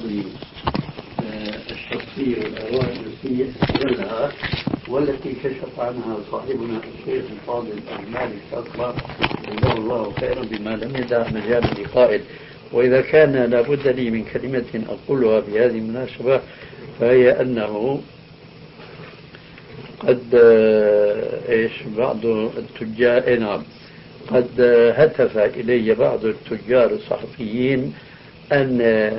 الشخصية والأرواح التي استغلها والتي كشف عنها صاحبنا الشيخ الفاضل المالك شاطرة جزاه الله خيرا بما لم يدع مجال لقائل. وإذا كان لابد لي من كلمة أقولها بهذه المناسبة فهي أنه قد بعض التجار نعم قد هتف إلي بعض التجار الصحفيين أن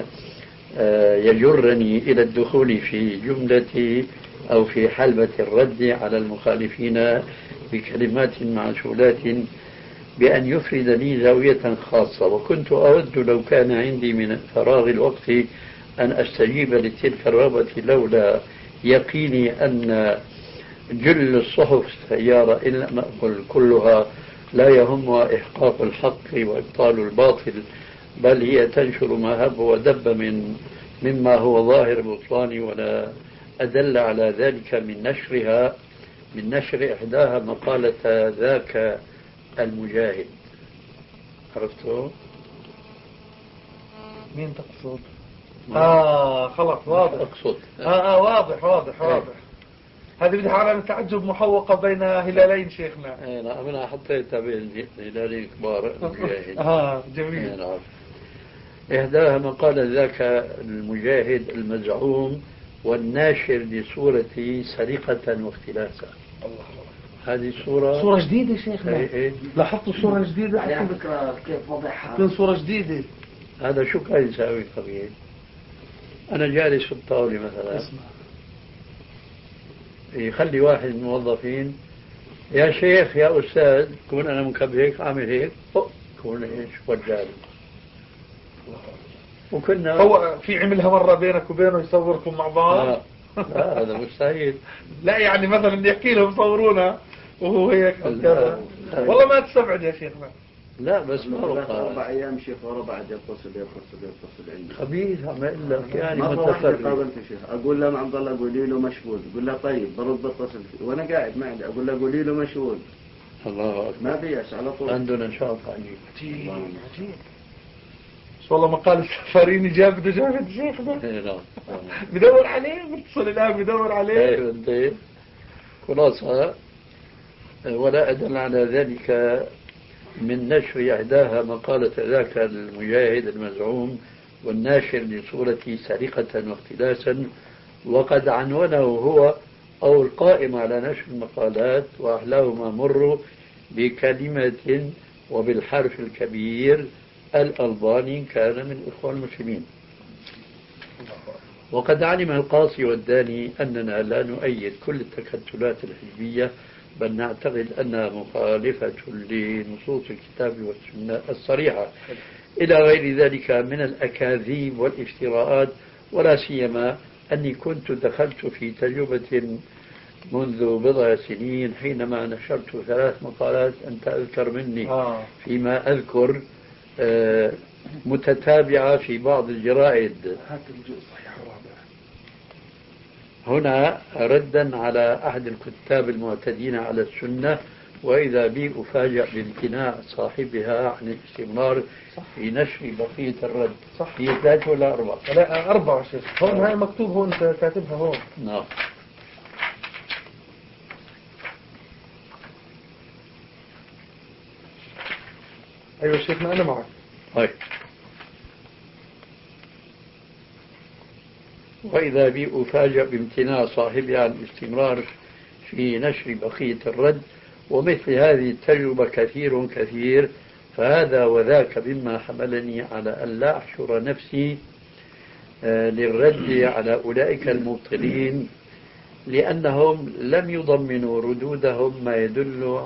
يجرني إلى الدخول في جملة أو في حلبة الرد على المخالفين بكلمات معسولات بأن يفرد لي زاوية خاصة. وكنت أود لو كان عندي من فراغ الوقت أن أستجيب لتلك الرغبة لولا يقيني أن جل الصحف السيارة إن لم أقل كلها لا يهمها إحقاق الحق وإبطال الباطل، بل هي تنشر ما هب ودب مما هو ظاهر بطلان، ولا أدل على ذلك من نشر إحداها مقالة ذاك المجاهد. عرفته؟ مين تقصد؟ خلاص واضح. أقصد واضح. هذه بدها علامة تعجب محوقة بين هلالين شيخنا. نعم أنا حطيتها بين هلالين كبار المجاهد. جميل. نعم. إحداها مقال ذاك المجاهد المزعوم والناشر لصورة سرقة واختلاسا. هذه صورة جديدة شيخنا. لاحظتوا صورة جديدة على فكرة كيف وضعها؟ من صورة جديدة. هذا شو كان يساوي قبيل؟ أنا جالس في الطاولة مثلا اسمع. يخلي واحد من الموظفين يا شيخ يا أستاذ كون أنا مكب هيك عامل هيك كون إيش وجالي. وكنا هو في عملها مرة بينك وبينه يصوركم مع بعض؟ لا هذا مستحيل. لا يعني مثلا يحكي لهم صورونا وهو هيك والله ما تستبعد يا شيخنا. لا بس ما 4 أيام شيخ ورا بعض يتصل عندي خبيث عم اقول لك يعني مرة واحدة قابلت شيخ أقول له عبد الله قولي له مشغول، يقول له طيب برد بتصل فيه وأنا قاعد ما عندي أقول له قولي له مشغول. الله أكبر. ما بيأس على طول. عندنا نشاط عجيب. عجيب. والله مقال السفاريني جاب شيخنا. بدور عليه بتصل الآن بدور عليه. ايوه خلاصة ولا أدل على ذلك من نشر إحداها مقالة ذاك المجاهد المزعوم والناشر لصورة سرقة واختلاسا، وقد عنونه هو أو القائم على نشر المقالات وأحلاهما مر بكلمة وبالحرف الكبير الألباني كان من إخوان المسلمين. وقد علم القاصي والداني أننا لا نؤيد كل التكتلات الحزبية، بل نعتقد أنها مخالفة لنصوص الكتاب والسنة الصريحة إلى غير ذلك من الأكاذيب والافتراءات. ولا سيما أني كنت دخلت في تجربة منذ بضع سنين حينما نشرت 3 مقالات أنت أذكر مني فيما أذكر متتابعة في بعض الجرائد هنا ردا على أحد الكتاب المعتدين على السنة، وإذا بي أفاجأ بامتناع صاحبها عن الاستمرار في نشر بقية الرد. صح. هي 3 ولا 4؟ لا 4 شيخ. هون هاي مكتوب هون كاتبها هون. نعم. أيوة شيخنا أنا معك. طيب. وإذا بي أفاجأ بامتناع صاحبها عن الاستمرار في نشر بقية الرد، ومثل هذه التجربة كثير، فهذا وذاك مما حملني على أن لا أحشر نفسي للرد على أولئك المبطلين، لأنهم لم يضمنوا ردودهم ما يدل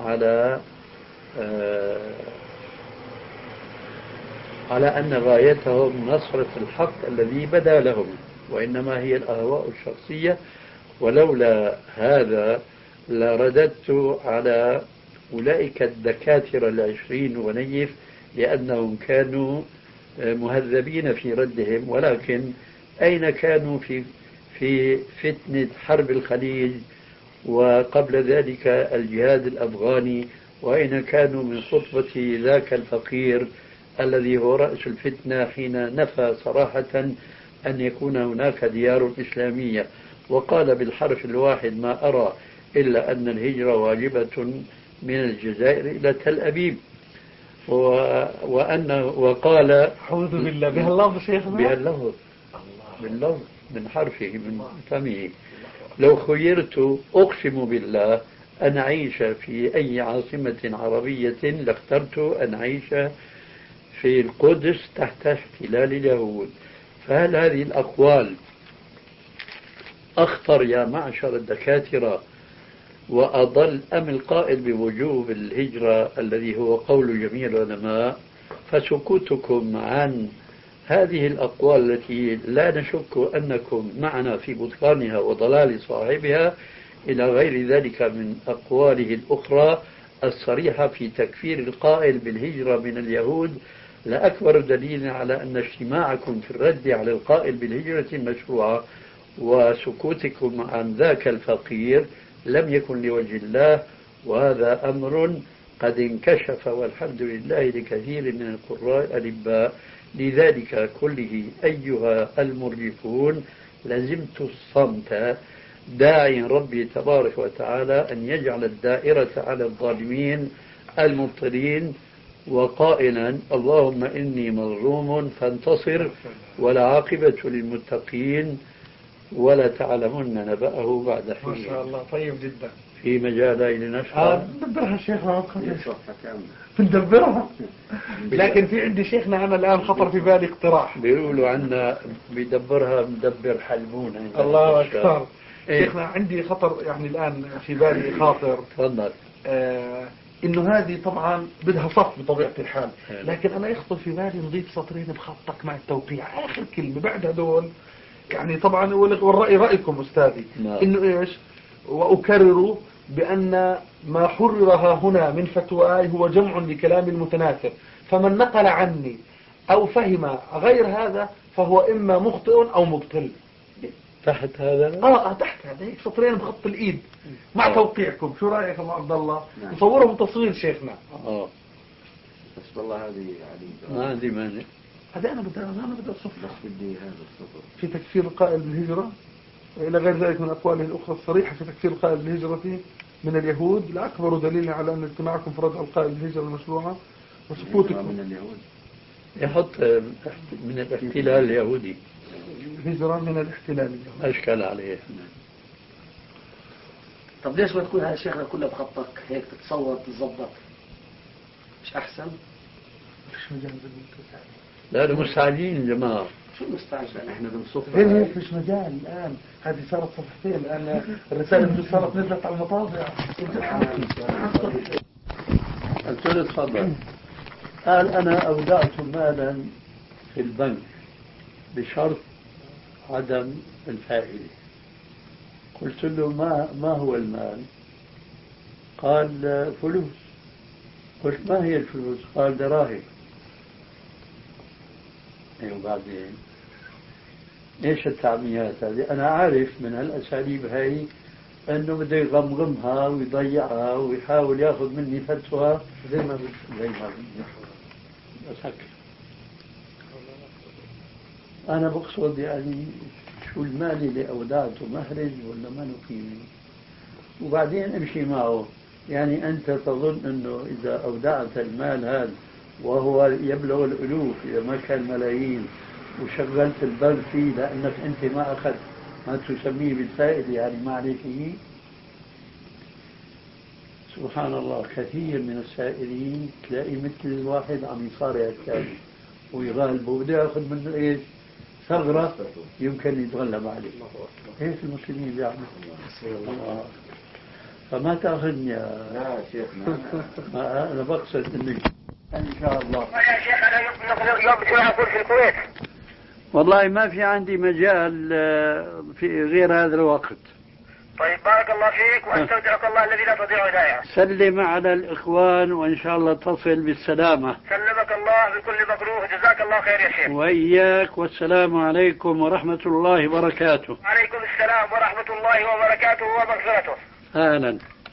على أن غايتهم نصرة الحق الذي بدا لهم، وإنما هي الأهواء الشخصية. ولولا هذا لرددت على أولئك الدكاترة 20 ونيف لأنهم كانوا مهذبين في ردهم، ولكن أين كانوا في فتنة حرب الخليج وقبل ذلك الجهاد الأفغاني؟ وأين كانوا من خطبة ذاك الفقير الذي هو رأس الفتنة حين نفى صراحة أن يكون هناك ديار إسلامية، وقال بالحرف الواحد ما أرى إلا أن الهجرة واجبة من الجزائر إلى تل أبيب، وقال أعوذ بالله بهاللفظ شيخنا، بهاللفظ باللفظ من حرفه من فمه. لو خيرت أقسم بالله أن أعيش في أي عاصمة عربية لاخترت أن أعيش في القدس تحت احتلال اليهود. فهل هذه الأقوال أخطر يا معشر الدكاترة وأضل أم القائل بوجوب الهجرة الذي هو قول جميع العلماء؟ فسكوتكم عن هذه الأقوال التي لا نشك أنكم معنا في بطلانها وضلال صاحبها إلى غير ذلك من أقواله الأخرى الصريحة في تكفير القائل بالهجرة من اليهود لأكبر دليل على أن اجتماعكم في الرد على القائل بالهجرة مشروعة، وسكوتكم عن ذاك الفقير لم يكن لوجه الله، وهذا أمر قد انكشف والحمد لله لكثير من القراء الألباء. لذلك كله أيها المرجفون لزمت الصمت داعي ربي تبارك وتعالى أن يجعل الدائرة على الظالمين المبطلين، وقائلا اللهم إني مظلوم فانتصر والعاقبة للمتقين ولا تعلمن نبأه بعد حين. ما شاء الله طيب جدا. في مجالي لنشرة ندبرها شيخنا بندبرها، لكن في عندي شيخنا أنا الآن خطر في بالي اقتراح. بيقولوا عنا بيدبرها مدبر حلمون. الله أكبر. شيخنا عندي خطر يعني الآن في بالي خاطر. تفضل. إنه هذه طبعا بدها صف بطبيعة الحال، لكن أنا يخطر في بالي نضيف سطرين بخطك مع التوقيع آخر كلمة بعد هذول. يعني طبعا والرأي رأيكم أستاذي إنه إيش، وأكرر بأن ما حرر هنا من فتواي هو جمع لكلام المتناثر، فمن نقل عني أو فهم غير هذا فهو إما مخطئ أو مبطل. تحت هذا تحت هذا هيك سطرين بخط الإيد مع توقيعكم. شو رأيك يا أبو عبد الله؟ نصورهم تصوير شيخنا. بس والله هذه يعني ما عندي مانع. هذا أنا بدي أصف بس بدي هذا السطر في تكفير القائل بالهجرة إلى غير ذلك من أقواله الأخرى الصريحة في تكفير القائل بالهجرة من اليهود لأكبر دليل على أن اجتماعكم في رد القائل بالهجرة المشروعة وسكوتكم من اليهود. يحط من الاحتلال اليهودي، هجرة من الاحتلال اليهودي أشكال عليه. طب ليش ما تكون هاي الشغلة كلها بخطك هيك تتصور تتظبط مش أحسن؟ فيش مجال لا المستعجلين يا جماعة. شو مستعجل؟ احنا بنصف هي فيش مجال الآن. هذه صارت صفحتين الآن، الرسالة صارت نزلت على المطابع. قلت له تفضل. قال أنا أودعت مالا في البنك بشرط عدم الفائدة. قلت له ما هو المال؟ قال فلوس. قلت ما هي الفلوس؟ قال دراهم. وبعدين ايش التعميات هذه؟ انا عارف من هالاساليب هاي انه بده يغمغمها ويضيعها ويحاول ياخذ مني فتوى زي ما بدي اسكت. انا بقصد يعني شو المال اللي اودعته مهرج ولا ما نقيم، وبعدين امشي معه. يعني انت تظن انه اذا اودعت المال هذا وهو يبلغ الألوف إذا ما كان ملايين وشغلت البنك فيه لأنك أنت ما أخذت ما تسميه بالفائدة يعني ما عليه فيه. سبحان الله كثير من السائلين تلاقي مثل الواحد عم يصارع الثاني ويغالبه بده ياخذ منه ايش؟ ثغرة يمكن يتغلب عليه. هيك المسلمين بيعملوا. فما تاخذني لا شيخنا أنا بقصد انك إن شاء الله. يا شيخ أنا يوم أقول في الكويت. والله ما في عندي مجال في غير هذا الوقت. طيب بارك الله فيك واستودعك الله الذي لا تضيع ودائعه. سلم على الإخوان وإن شاء الله تصل بالسلامة. سلمك الله بكل مكروه جزاك الله خير يا شيخ. وإياك والسلام عليكم ورحمة الله وبركاته. عليكم السلام ورحمة الله وبركاته ومغفرته. أهلا.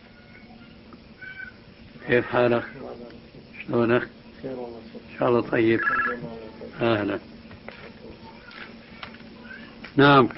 كيف حالك؟ شلونك؟ إن شاء الله طيب. أهلا. نعم.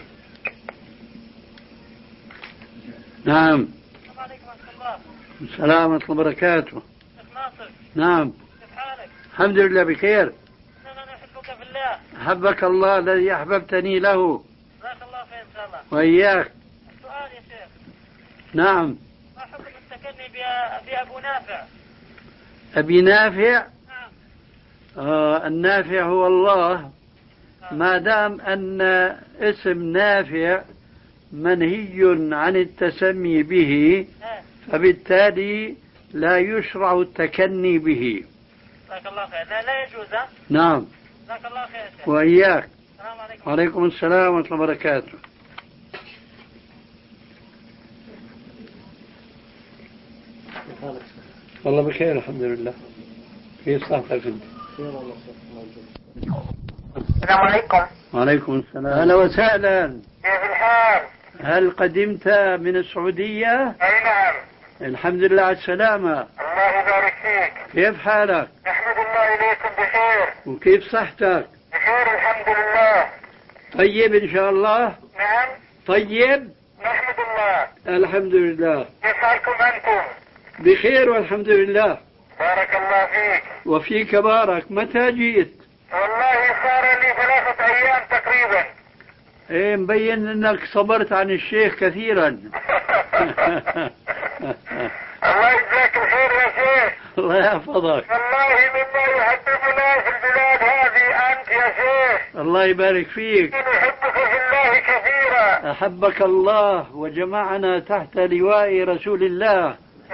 نعم. السلام عليكم ورحمة الله. السلام ورحمة الله وبركاته. شيخ ناصر. نعم. كيف حالك؟ الحمد لله بخير. أنا أحبك في الله. أحبك الله الذي أحببتني له. جزاك الله خير إن شاء الله. وإياك. السؤال يا شيخ. نعم. ما حكم التكني بأبو نافع؟ أبي نافع. نعم. النافع هو الله، ما دام أن اسم نافع منهي عن التسمي به، فبالتالي لا يشرع التكني به. جزاك الله خير. لا يجوز. نعم. جزاك الله خير يا شيخ. وإياك. السلام عليكم. وعليكم السلام ورحمة الله وبركاته. والله بخير الحمد لله. كيف صحتك انت؟ السلام عليكم. وعليكم السلام. اهلا وسهلا. كيف الحال؟ هل قدمت من السعودية؟ أي نعم. الحمد لله على السلامة. الله يبارك فيك. كيف حالك؟ نحمد الله إليكم بخير. وكيف صحتك؟ بخير الحمد لله. طيب إن شاء الله؟ نعم. طيب؟ نحمد الله. الحمد لله. كيف حالكم أنتم؟ بخير والحمد لله. بارك الله فيك. وفيك بارك. متى جيت؟ والله صار لي 3 أيام تقريبا. ايه مبين انك صبرت عن الشيخ كثيرا. الله يجزاك الخير يا شيخ. الله يحفظك. والله مما يحببنا في البلاد هذه أنت يا شيخ. الله يبارك فيك. نحبك في الله كثيرا. أحبك الله وجمعنا تحت لواء رسول الله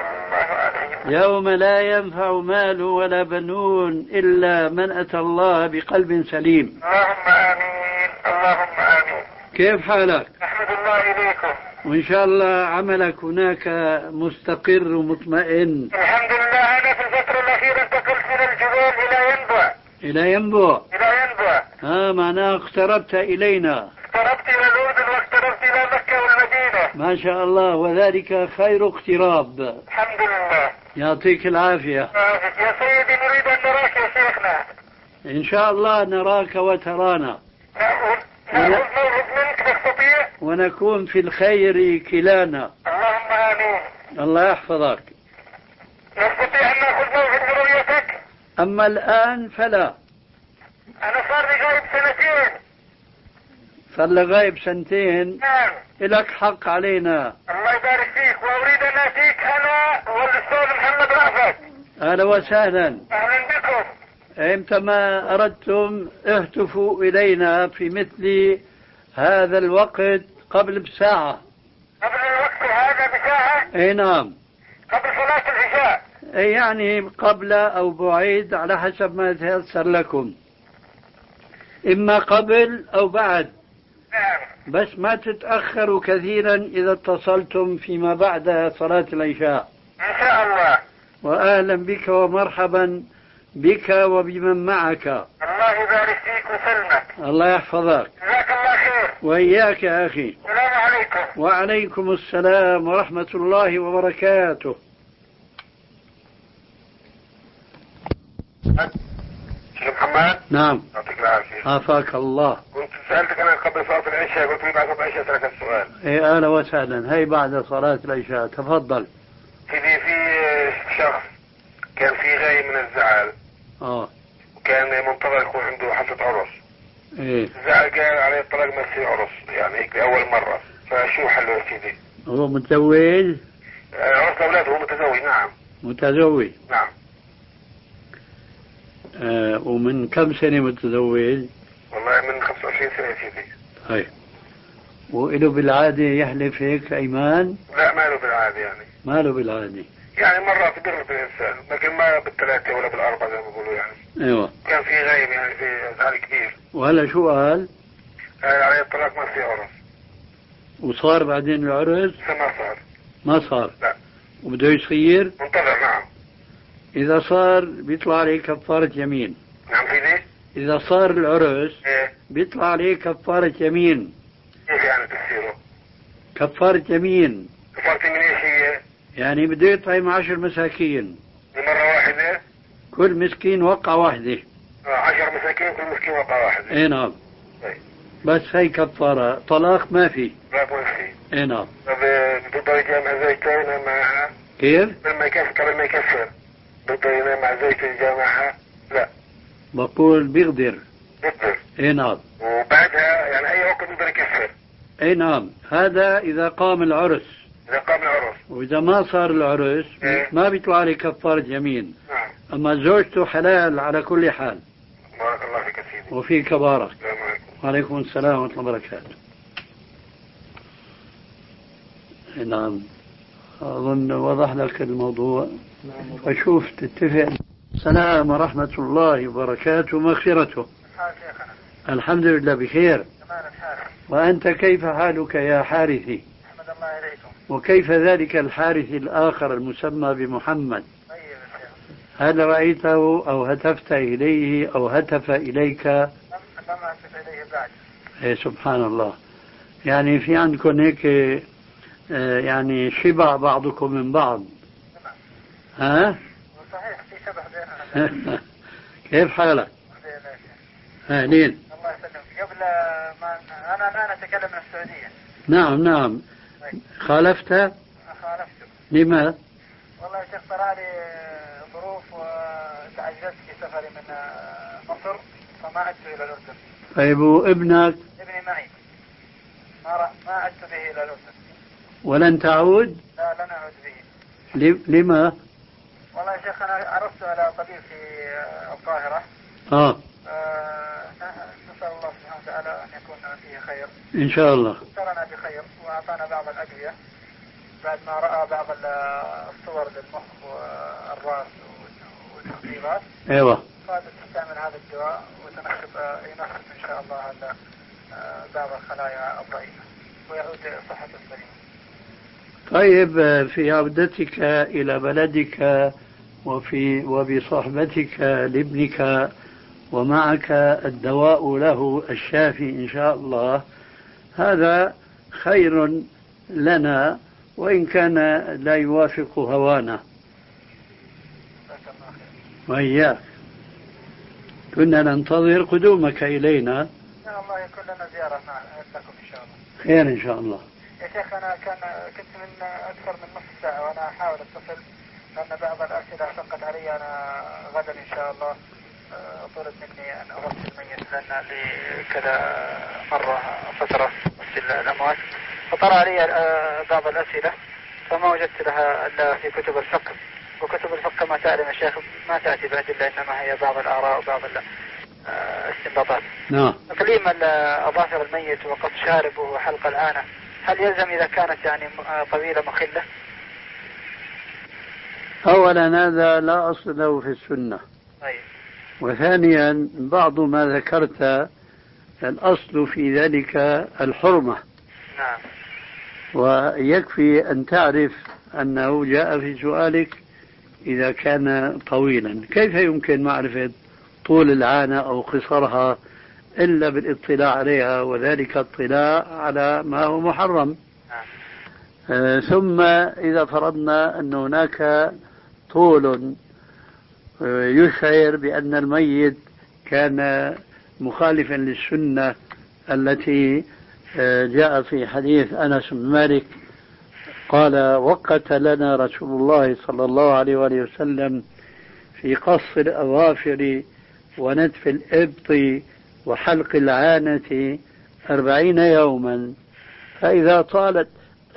يوم لا ينفع مال ولا بنون إلا من أتى الله بقلب سليم. اللهم آمين. اللهم آمين. كيف حالك؟ نحمد الله إليكم. وإن شاء الله عملك هناك مستقر ومطمئن. الحمد لله. أنا في الفترة الأخيرة انتقلت من الجبال إلى ينبع. إلى ينبع. إلى ينبع. معناه اقتربت إلينا. اقتربت إلى الأردن واقتربت إلى مكة والمدينة. ما شاء الله، وذلك خير اقتراب. الحمد لله. يعطيك العافية. يا سيدي نريد أن نراك يا شيخنا. إن شاء الله نراك وترانا. نأخذ موعد منك نستطيع. ونكون في الخير كلانا. اللهم آمين. الله يحفظك. نستطيع أن نأخذ موعد برؤيتك. أما الآن فلا. أنا صار لي غايب 2 صار لك غايب 2. نعم. لك حق علينا. الله يبارك فيك. وأريد أن أتيك أنا والأستاذ محمد رأفت. أهلا وسهلا. أهلا بكم. إمتى ما أردتم اهتفوا إلينا في مثل هذا الوقت قبل بساعة. قبل الوقت هذا بساعة. أي نعم. قبل صلاة العشاء. يعني قبل أو بعيد على حسب ما يتيسر لكم، إما قبل أو بعد. نعم. بس ما تتأخروا كثيرا إذا اتصلتم فيما بعد صلاة العشاء. إن شاء الله. وأهلا بك ومرحبا بك وبمن معك. الله يبارك فيك وسلمك. الله يحفظك. جزاك الله خير. وإياك يا أخي. السلام عليكم. وعليكم السلام ورحمة الله وبركاته. شيخ محمد. نعم. يعطيك العافية. عافاك الله. كنت سألتك أنا قبل صلاة العشاء، قلت لي بعد صلاة العشاء أسألك السؤال. إيه أهلا وسهلا. هي بعد صلاة العشاء تفضل. في شخص كان في غاية من الزعل. وكان منتظر يكون عنده حفلة عرس. إيه. الزعل قال عليه الطلاق ما في عرس، يعني هيك أول مرة، فشو حله يا سيدي؟ هو متزوج؟ عرس أولاده. هو متزوج. نعم. متزوج. نعم. ومن كم سنة متزوج؟ والله من 25 سنة يا سيدي. طيب. وإله بالعادة يحلف هيك أيمان؟ لا، ما له بالعادة يعني. ما له بالعادة. يعني مرات بيغلط الإنسان، لكن ما بالثلاثة ولا بالأربعة زي ما بيقولوا يعني. أيوة. كان في غيب يعني، في زعل كبير. وهلا شو قال؟ عليه الطلاق ما في عرس. وصار بعدين العرس؟ ما صار. ما صار؟ لا. وبده يصير؟ منتظر. نعم. إذا صار بيطلع عليه كفارة يمين. نعم سيدي. إذا صار العرس إيه؟ بيطلع عليه كفارة يمين. كيف يعني تفسيره؟ كفارة يمين. كفارة يمين ايش هي؟ يعني بده يطعم 10 مساكين. مرة واحدة؟ كل مسكين وقعة واحدة. 10 مساكين كل مسكين وقعة واحدة. اي نعم. طيب. بس هي كفارة. طلاق ما في؟ لا ما في. اي نعم. بده يجامع زوجته معها. كيف؟ قبل ما يكفر بده ينام مع زوجته يجامعها؟ لا. بقول بيقدر. بيقدر. اي نعم. وبعدها يعني اي وقت بده يكفر. اي نعم، هذا اذا قام العرس. اذا قام العرس. واذا ما صار العرس ما بيطلع عليه كفارة يمين. نعم. اما زوجته حلال على كل حال. بارك الله فيك سيدي. وفيك بارك. السلام عليكم. وعليكم السلام ورحمة الله وبركاته. نعم، أظن وضح لك الموضوع. فشوف تتفق. السلام ورحمة الله وبركاته مغفرته. الحمد لله بخير. وأنت كيف حالك يا حارثي؟ أحمد الله إليكم. وكيف ذلك الحارث الآخر المسمى بمحمد؟ هل رأيته أو هتفت إليه أو هتف إليك؟ لم أهتف إليه بعد. إيه سبحان الله. يعني في عندكم هيك يعني شبع بعضكم من بعض. ها؟ صحيح في شبه بيننا. كيف حالك؟ أهلين. الله يسلمك. قبل ما أنا الآن أتكلم من السعودية. نعم. خالفت؟ خالفته. لما؟ والله يا شيخ طلع لي ظروف وتعجزت في سفري من مصر فما عدت إلى الأردن. طيب وابنك؟ ابني معي. ما عدت به إلى الأردن. ولن تعود؟ لا لن أعود به. لما؟ والله يا شيخ أنا عرفت على طبيب في القاهرة. نسأل الله سبحانه وتعالى أن يكون فيه خير إن شاء الله. بشرنا بخير وأعطانا بعض الأدوية بعد ما رأى بعض الصور للمخ والرأس والتقريبات. أيوة. قال تستعمل هذا الدواء وتنخف إن شاء الله على بعض الخلايا الضعيفة ويعود صحته السليمة. طيب في عودتك إلى بلدك وبصحبتك لابنك ومعك الدواء له الشافي إن شاء الله، هذا خير لنا وإن كان لا يوافق هوانا. وإياك كنا ننتظر قدومك إلينا. إن شاء الله يكون لنا زيارة لكم إن شاء الله. خير إن شاء الله. يا شيخ أنا كنت من أكثر من نصف ساعة وأنا أحاول أتصل لأن بعض الأسئلة شقت علي. أنا غدا إن شاء الله طلب مني أن أغسل الميت لأن لي كذا مرة فترة غسل الأموات فطرأ علي بعض الأسئلة فما وجدت لها إلا في كتب الفقه، وكتب الفقه ما تعلم يا شيخ ما تأتي بأدلة إنما هي بعض الآراء وبعض الاستنباطات. نعم. تقليم أظافر الميت وقص شاربه وحلق العانة هل يلزم إذا كانت يعني طويلة مخلة؟ أولا هذا لا أصل له في السنة. طيب. وثانيا بعض ما ذكرت الأصل في ذلك الحرمة. نعم. ويكفي أن تعرف أنه جاء في سؤالك إذا كان طويلا. كيف يمكن معرفة طول العانة أو قصرها إلا بالاطلاع عليها، وذلك اطلاع على ما هو محرم. ثم إذا فرضنا أن هناك طول يشعر بأن الميت كان مخالفا للسنة التي جاء في حديث أنس بن مالك قال وقت لنا رسول الله صلى الله عليه وآله وسلم في قص الأظافر ونتف الإبط وحلق العانة 40 يوما، فإذا طالت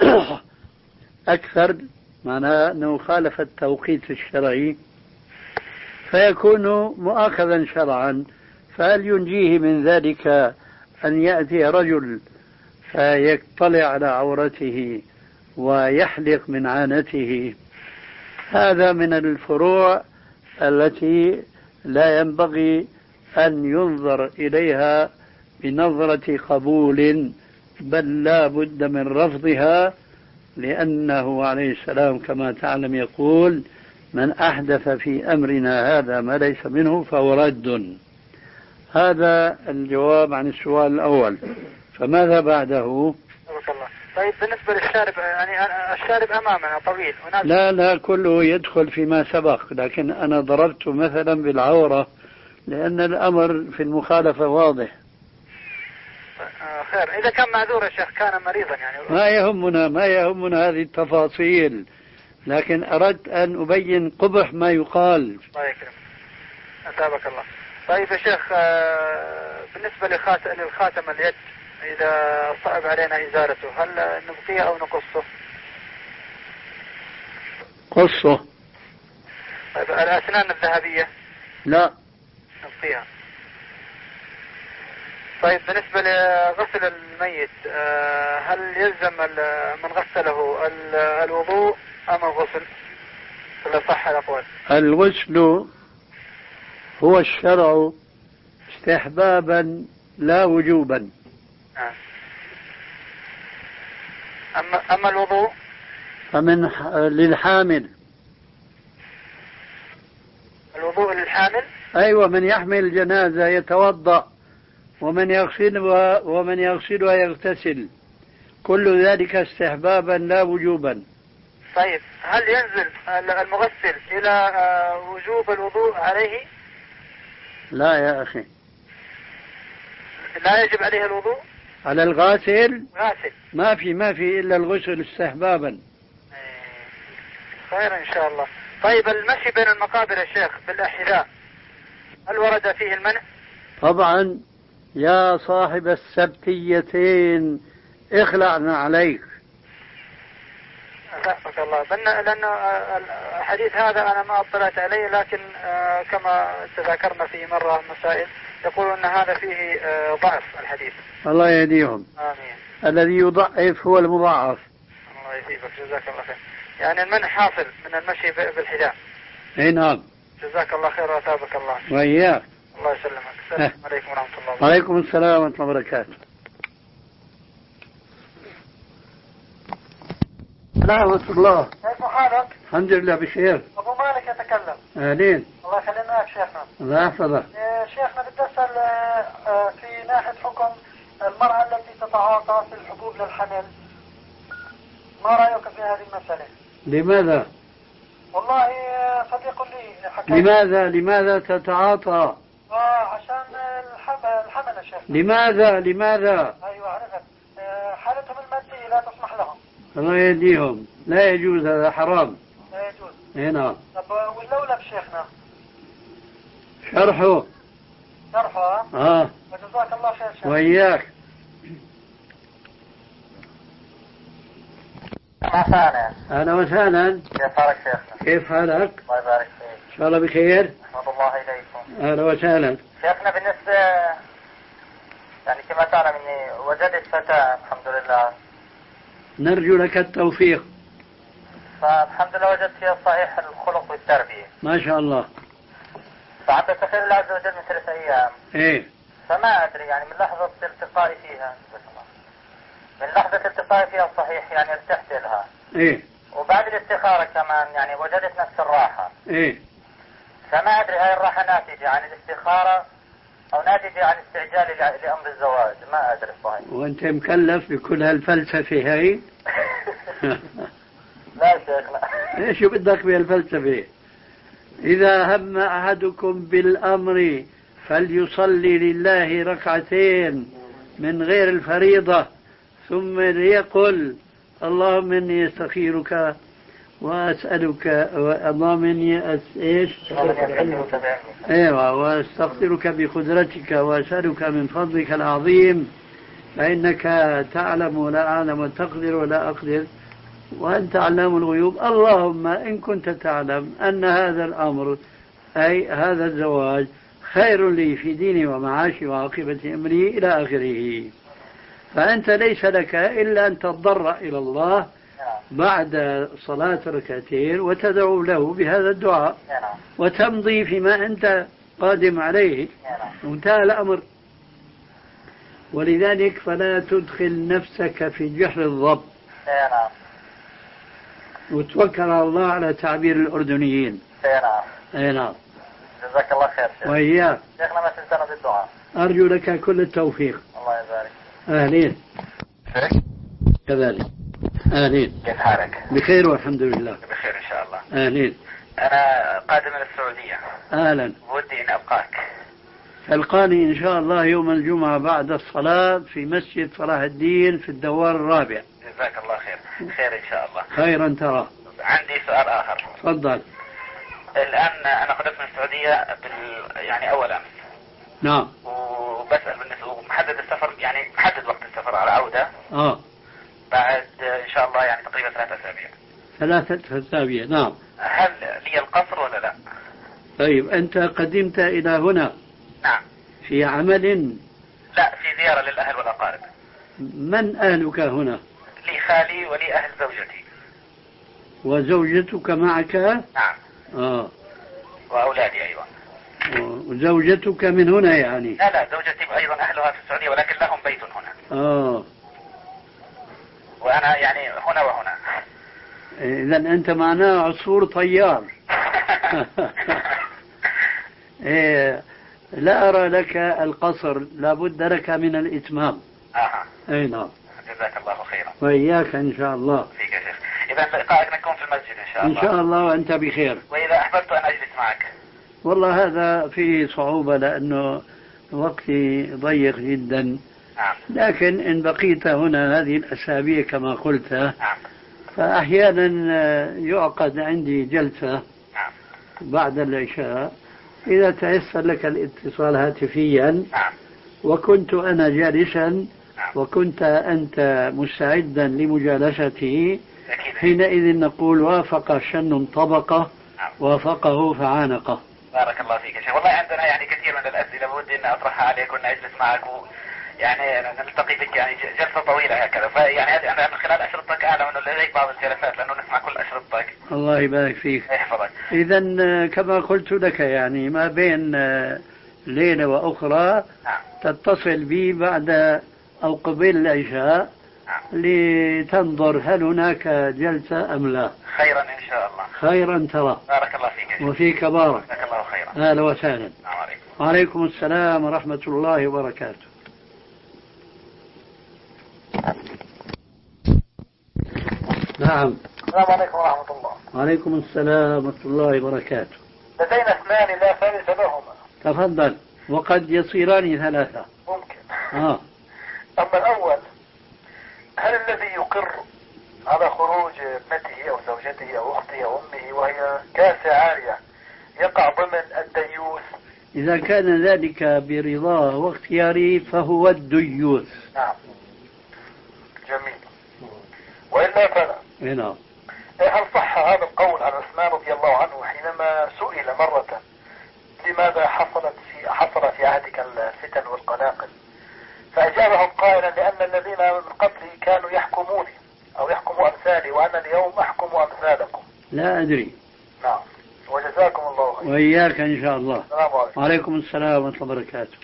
أكثر معناه أنه خالف التوقيت الشرعي فيكون مؤاخذا شرعا. فهل ينجيه من ذلك أن يأتي رجل فيطلع على عورته ويحلق من عانته؟ هذا من الفروع التي لا ينبغي أن ينظر إليها بنظرة قبول، بل لا بد من رفضها، لأنه عليه السلام كما تعلم يقول من أحدث في أمرنا هذا ما ليس منه فهو رد. هذا الجواب عن السؤال الأول. فماذا بعده؟ طيب بالنسبة للشارب يعني الشارب أمامنا طويل لا كله يدخل فيما سبق، لكن أنا ضربت مثلا بالعورة لأن الأمر في المخالفة واضح. خير. إذا كان معذور يا شيخ، كان مريضا يعني. ما يهمنا هذه التفاصيل، لكن أردت أن أبين قبح ما يقال. الله يكرم، أثابك الله. طيب يا شيخ، بالنسبة للخاتم اليد، إذا صعب علينا إزالته، هل نبقيه أو نقصه؟ قصه. طيب الأسنان الذهبية؟ لا، نبقيها. طيب بالنسبة لغسل الميت، هل يلزم من غسله الوضوء أم الغسل؟ ولا صح الأقوال؟ الغسل هو الشرع استحبابا لا وجوبا. أما الوضوء للحامل. الوضوء للحامل؟ أيوة، من يحمل الجنازة يتوضأ، ومن يغسلها يغتسل، كل ذلك استحبابا لا وجوبا. طيب هل ينزل المغسل إلى وجوب الوضوء عليه؟ لا يا أخي، لا يجب عليه الوضوء على الغاسل. غاسل ما في إلا الغسل استحبابا. خير إن شاء الله. طيب المشي بين المقابر يا شيخ بالأحذاء، هل ورد فيه المنع؟ طبعا يا صاحب السبتيتين اخلعنا عليك. أثابك الله. لأن الحديث هذا أنا ما اطلعت عليه، لكن كما تذكرنا في مرة مسائل يقول أن هذا فيه ضعف الحديث. الله يهديهم. آمين. الذي يضعف هو المضاعف. الله يثيبك، جزاك الله خير. يعني المنع حاصل من المشي بالحذاء. اي نعم. جزاك الله خير وأثابك الله. وإياك. الله يسلمك. السلام عليكم ورحمة الله وبركاته. وعليكم السلام ورحمة الله وبركاته. ورحمة الله. كيف حالك؟ الحمد لله بخير. أبو مالك يتكلم. أهلين. الله يخلينا لك شيخنا. الله يحفظك. شيخنا بدي أسأل في ناحية حكم المرأة التي تتعاطى في الحبوب للحمل، ما رأيك في هذه المسألة؟ لماذا؟ والله صديق لي حكى. لماذا تتعاطى؟ عشان الحمل يا شيخ. لماذا؟ أيوة عرفت. حالتهم المادية لا تسمح لهم. الله يهديهم. لا يجوز، هذا حرام. لا يجوز. هنا. طب واللولب شيخنا؟ شرحه. وجزاك الله خير شيخ. وإياك. أهلا وسهلا. كيف حالك شيخنا؟ كيف حالك؟ الله يبارك فيك. إن شاء الله بخير. أحمد الله إليكم. أهلا وسهلا. شيخنا بالنسبة يعني كما تعلم إني وجدت فتاة الحمد لله. نرجو لك التوفيق. فالحمد لله وجدت فيها صحيح الخلق والتربية. ما شاء الله. فعند تخيل الله عز وجل من 3 أيام. إيه. فما أدري يعني من لحظة التقائي فيها، من لحظة التقائي فيها صحيح يعني ارتحت لها. إيه. وبعد الاستخارة كمان يعني وجدت نفس الراحة. إيه. فما أدري هاي الراحة ناتجة عن الاستخارة أو ناتجة عن استعجال لأمر الزواج، ما أدري صحيح. وأنت مكلف بكل هالفلسفة هاي؟ لا شيخنا. إيش بدك بهالفلسفة؟ إذا هم أحدكم بالأمر فليصلي لله ركعتين من غير الفريضة، ثم ليقل اللهم إني أستخيرك وأسألك، اللهم إني وأستغفرك بقدرتك وأسألك من فضلك العظيم، فإنك تعلم ولا أعلم وتقدر ولا أقدر وأنت علام الغيوب. اللهم إن كنت تعلم أن هذا الأمر أي هذا الزواج خير لي في ديني ومعاشي وعاقبة أمري إلى آخره، فأنت ليس لك إلا أن تضرع إلى الله بعد صلاة ركعتين وتدعو له بهذا الدعاء وتمضي فيما أنت قادم عليه، وانتهى الأمر. ولذلك فلا تدخل نفسك في جحر الضب، وتوكل على الله على تعبير الأردنيين. أي نعم. جزاك الله خير شيخ. وإياك. شيخنا ما تنسانا بالدعاء. أرجو لك كل التوفيق. الله يبارك. أهلين. كذلك. أهلين. كيف حالك؟ بخير والحمد لله. بخير إن شاء الله. أهلين. أنا قادم من السعودية. أهلا. ودي أن أبقاك. تلقاني إن شاء الله يوم الجمعة بعد الصلاة في مسجد صلاح الدين في الدوار الرابع. جزاك الله خير. خير إن شاء الله. خيرا ترى. عندي سؤال آخر. تفضل. الآن أنا قدمت من السعودية يعني أول أمس. نعم. وبسأل بالنسبة ومحدد السفر، يعني محدد وقت السفر على عودة. بعد إن شاء الله يعني تقريبا 3 أسابيع. 3 أسابيع. نعم. هل لي القصر ولا لا؟ طيب أنت قدمت إلى هنا. نعم. في عمل؟ لا، في زيارة للأهل والأقارب. من أهلك هنا؟ لي خالي ولي أهل زوجتي. وزوجتك معك؟ نعم. وأولادي أيضا. وزوجتك من هنا يعني؟ لا، زوجتي أيضا أهلها في السعودية ولكن لهم بيت هنا. وأنا يعني هنا وهنا. إذا أنت معناه عصفور طيار. لا أرى لك القصر، لابد لك من الإتمام. أي نعم. جزاك الله خيرا. وإياك إن شاء الله. فيك يا شيخ. إذا لقائك نكون في المسجد إن شاء الله. إن شاء الله وأنت بخير. وإذا أحببت أن أجلس معك. والله هذا فيه صعوبة لأنه وقتي ضيق جدا. لكن إن بقيت هنا هذه الأسابيع كما قلت، فأحيانا يعقد عندي جلسة بعد العشاء إذا تيسر لك الاتصال هاتفيا، وكنت أنا جالسا وكنت أنت مستعدا لمجالستي، حينئذ نقول وافق شن طبقة وافقه فعانقه. بارك الله فيك يا شيخ. والله عندنا يعني كثير من الأسئلة بودي أن أطرحها عليك وأن أجلس معك يعني نلتقي بك يعني جلسة طويلة هكذا. فيعني هذه أنا من خلال أشرطتك أعلم أنه لديك بعض الجلسات لأنه نسمع كل أشرطتك. الله يبارك فيك. يحفظك. إذا كما قلت لك يعني ما بين ليلة وأخرى تتصل بي بعد أو قبل العشاء لتنظر هل هناك جلسة أم لا. خيرا إن شاء الله. خيرا ترى. بارك الله فيك. وفيك بارك. جزاك الله خيرا. أهلا وسهلا. وعليكم السلام ورحمة الله وبركاته. نعم. السلام عليكم ورحمة الله. وعليكم السلام ورحمة الله وبركاته. لدينا 2 لا ثالث لهما. تفضل. وقد يصيران 3. ممكن. أما الأول، هل الذي يقر على خروج ابنته أو زوجته أو أخته أو أمه وهي كاسة عارية يقع ضمن الديوث؟ إذا كان ذلك برضاه واختياره فهو الديوث. نعم. جميل. وإلا فلا. نعم. هل صح هذا القول عن عثمان رضي الله عنه حينما سئل مرة لماذا حصل في عهدك الفتن والقلاقل، فأجابهم قائلا لأن الذين من قبلي كانوا يحكموني أو يحكموا أمثالي وأنا اليوم أحكم أمثالكم. لا أدري. نعم. وجزاكم الله خير. وإياك إن شاء الله. السلام عليكم. وعليكم السلام ورحمة الله وبركاته.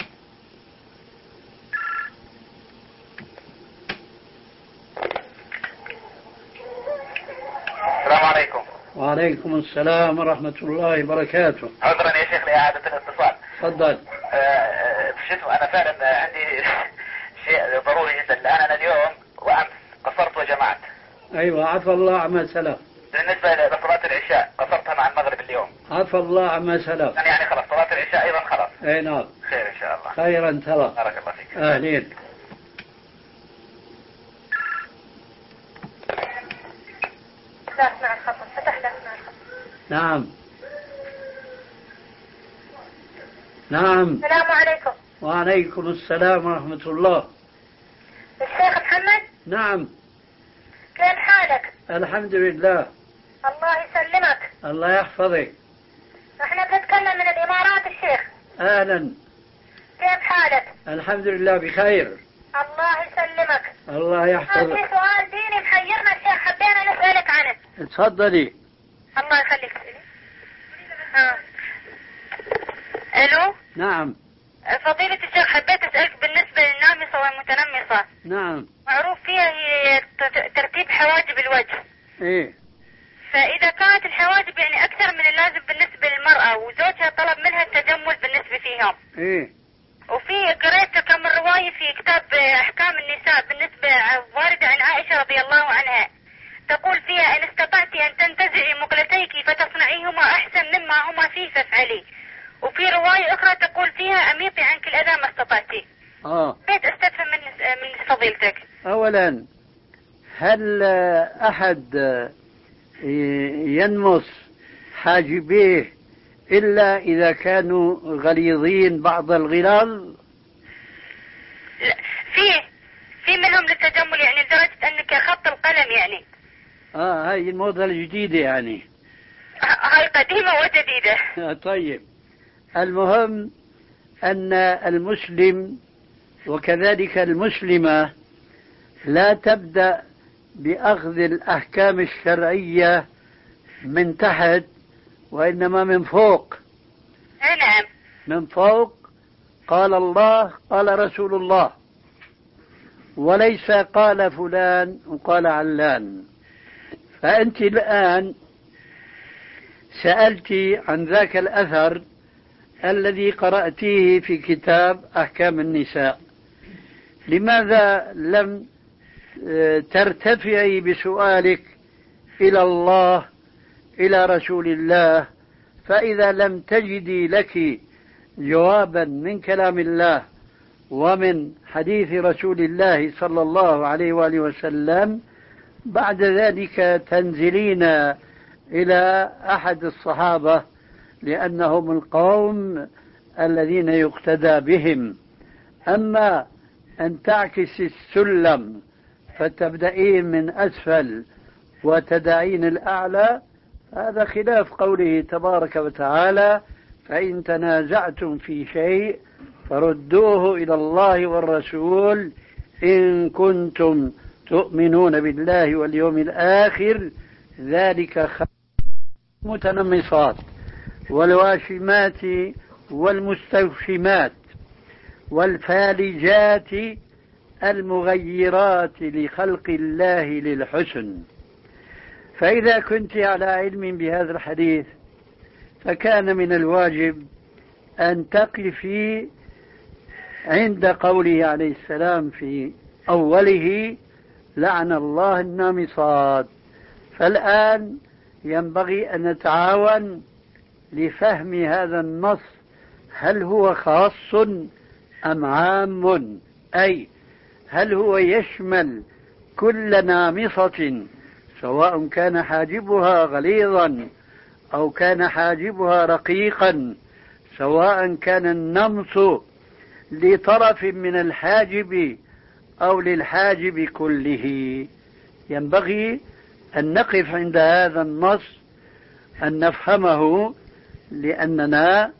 السلام عليكم. وعليكم السلام ورحمة الله وبركاته. عذرا يا شيخ لإعادة الاتصال. تفضل. أنا فعلا عندي شيء ضروري جدا. الآن أنا اليوم وأمس قصرت وجمعت. أيوة، عفى الله عما سلف. بالنسبة لصلاة العشاء قصرتها مع المغرب اليوم. عفى الله عما سلف. يعني خلاص صلاة العشاء أيضا خلاص. أي نعم. خير إن شاء الله. خيرا ترى. بارك الله فيك. أهلين. نعم. نعم. السلام عليكم. وعليكم السلام ورحمة الله. الشيخ محمد؟ نعم. كيف حالك؟ الحمد لله. الله يسلمك. الله يحفظك. احنا بنتكلم من الإمارات الشيخ. أهلا. كيف حالك؟ الحمد لله بخير. الله يسلمك. الله يحفظك. في سؤال ديني محيرنا الشيخ حبينا نسألك عنه. تفضلي. الله يخليك. الو. نعم. فضيلة الشيخ حبيت اسألك بالنسبة للنامصة والمتنمصة. نعم. معروف فيها هي ترتيب حواجب الوجه. ايه. فإذا كانت الحواجب يعني أكثر من اللازم بالنسبة للمرأة وزوجها طلب منها التجمل بالنسبة فيهم. ايه. وفي قريت كم رواية في كتاب أحكام النساء بالنسبة واردة عن عائشة رضي الله عنها تقول فيها إن استطعت أن تنتزعي مقلتيك فتصنعيهما أحسن مما هما فيه فافعلي. وفي رواية أخرى تقول فيها أميطي عنك الأذى ما استطعتي. بيت أستفهم من فضيلتك. أولا، هل أحد ينمص حاجبيه إلا إذا كانوا غليظين بعض الغلاظ؟ لا، في منهم للتجمل يعني لدرجة أنك خط القلم يعني. هاي الموضة الجديدة يعني. هاي قديمة وجديدة. طيب، المهم أن المسلم وكذلك المسلمة لا تبدأ بأخذ الأحكام الشرعية من تحت، وإنما من فوق. نعم، من فوق. قال الله قال رسول الله، وليس قال فلان وقال علان. فأنت الآن سألتي عن ذاك الأثر الذي قرأتيه في كتاب أحكام النساء. لماذا لم ترتفعي بسؤالك إلى الله إلى رسول الله؟ فإذا لم تجدي لك جوابا من كلام الله ومن حديث رسول الله صلى الله عليه وآله وسلم، بعد ذلك تنزلين إلى أحد الصحابة، لأنهم القوم الذين يقتدى بهم. أما أن تعكس السلم فتبدأين من أسفل وتدعين الأعلى، هذا خلاف قوله تبارك وتعالى: فإن تنازعتم في شيء فردوه إلى الله والرسول إن كنتم تؤمنون بالله واليوم الآخر ذلك خير. المتنمصات والواشمات والمستوشمات والفالجات المغيرات لخلق الله للحسن. فإذا كنت على علم بهذا الحديث فكان من الواجب أن تقفي عند قوله عليه السلام في أوله: لعن الله النامصات. فالآن ينبغي أن نتعاون لفهم هذا النص، هل هو خاص أم عام؟ أي هل هو يشمل كل نامصة سواء كان حاجبها غليظا أو كان حاجبها رقيقا، سواء كان النمص لطرف من الحاجب أو للحاجب كله؟ ينبغي أن نقف عند هذا النص، أن نفهمه، لأننا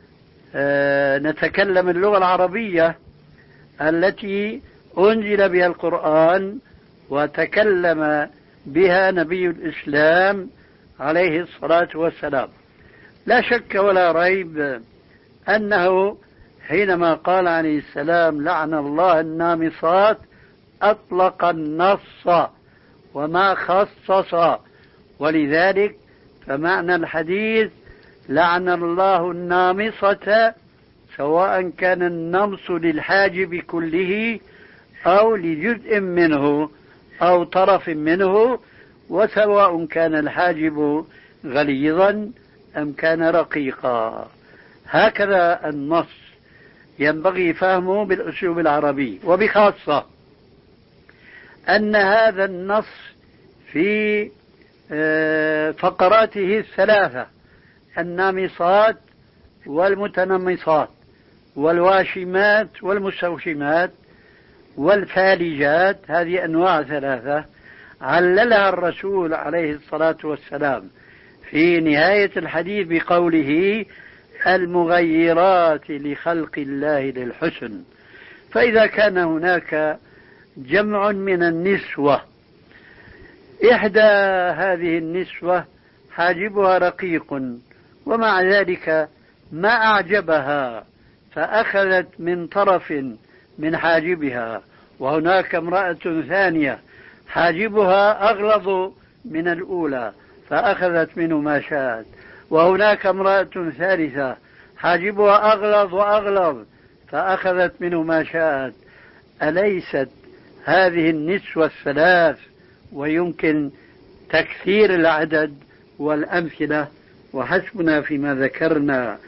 نتكلم اللغة العربية التي أنزل بها القرآن وتكلم بها نبي الإسلام عليه الصلاة والسلام. لا شك ولا ريب أنه حينما قال عليه السلام: لعن الله النامصات، أطلق النص وما خصص. ولذلك فمعنى الحديث: لعن الله النامصة، سواء كان النمص للحاجب كله أو لجزء منه أو طرف منه، وسواء كان الحاجب غليظا أم كان رقيقا. هكذا النص ينبغي فهمه بالأسلوب العربي، وبخاصة أن هذا النص في فقراته الثلاثة: النامصات والمتنمصات والواشمات والمستوشمات والفالجات، هذه أنواع ثلاثة عللها الرسول عليه الصلاة والسلام في نهاية الحديث بقوله: المغيرات لخلق الله للحسن. فإذا كان هناك جمع من النسوة، إحدى هذه النسوة حاجبها رقيق ومع ذلك ما أعجبها فأخذت من طرف من حاجبها، وهناك امرأة ثانية حاجبها أغلظ من الأولى فأخذت منه ما شاءت، وهناك امرأة ثالثة حاجبها أغلظ وأغلظ فأخذت منه ما شاءت. أليست هذه النسوة الثلاث؟ ويمكن تكثير العدد والأمثلة، وحسبنا فيما ذكرنا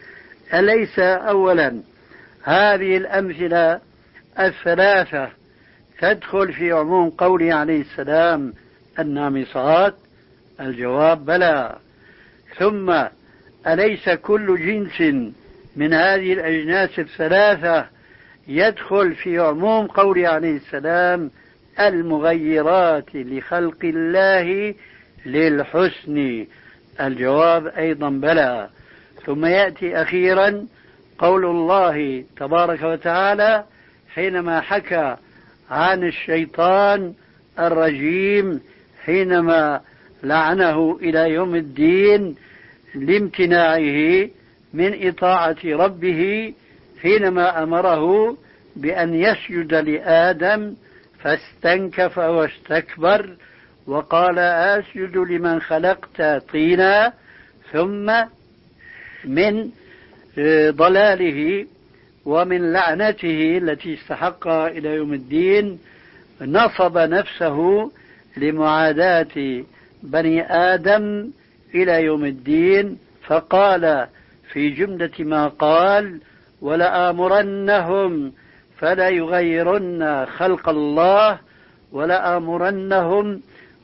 أليس أولا هذه الأمثلة الثلاثة تدخل في عموم قوله عليه السلام النامصات؟ الجواب بلى. ثم أليس كل جنس من هذه الأجناس الثلاثة يدخل في عموم قوله عليه السلام المغيرات لخلق الله للحسن؟ الجواب أيضا بلى. ثم يأتي أخيرا قول الله تبارك وتعالى حينما حكى عن الشيطان الرجيم حينما لعنه إلى يوم الدين لامتناعه من إطاعة ربه حينما أمره بأن يسجد لآدم فاستنكف واستكبر وقال أسجد لمن خلقت طينا. ثم من ضلاله ومن لعنته التي استحقها إلى يوم الدين نصب نفسه لمعاداة بني آدم إلى يوم الدين، فقال في جملة ما قال ولآمرنهم فلا يغيرن خلق الله ولآمرنهم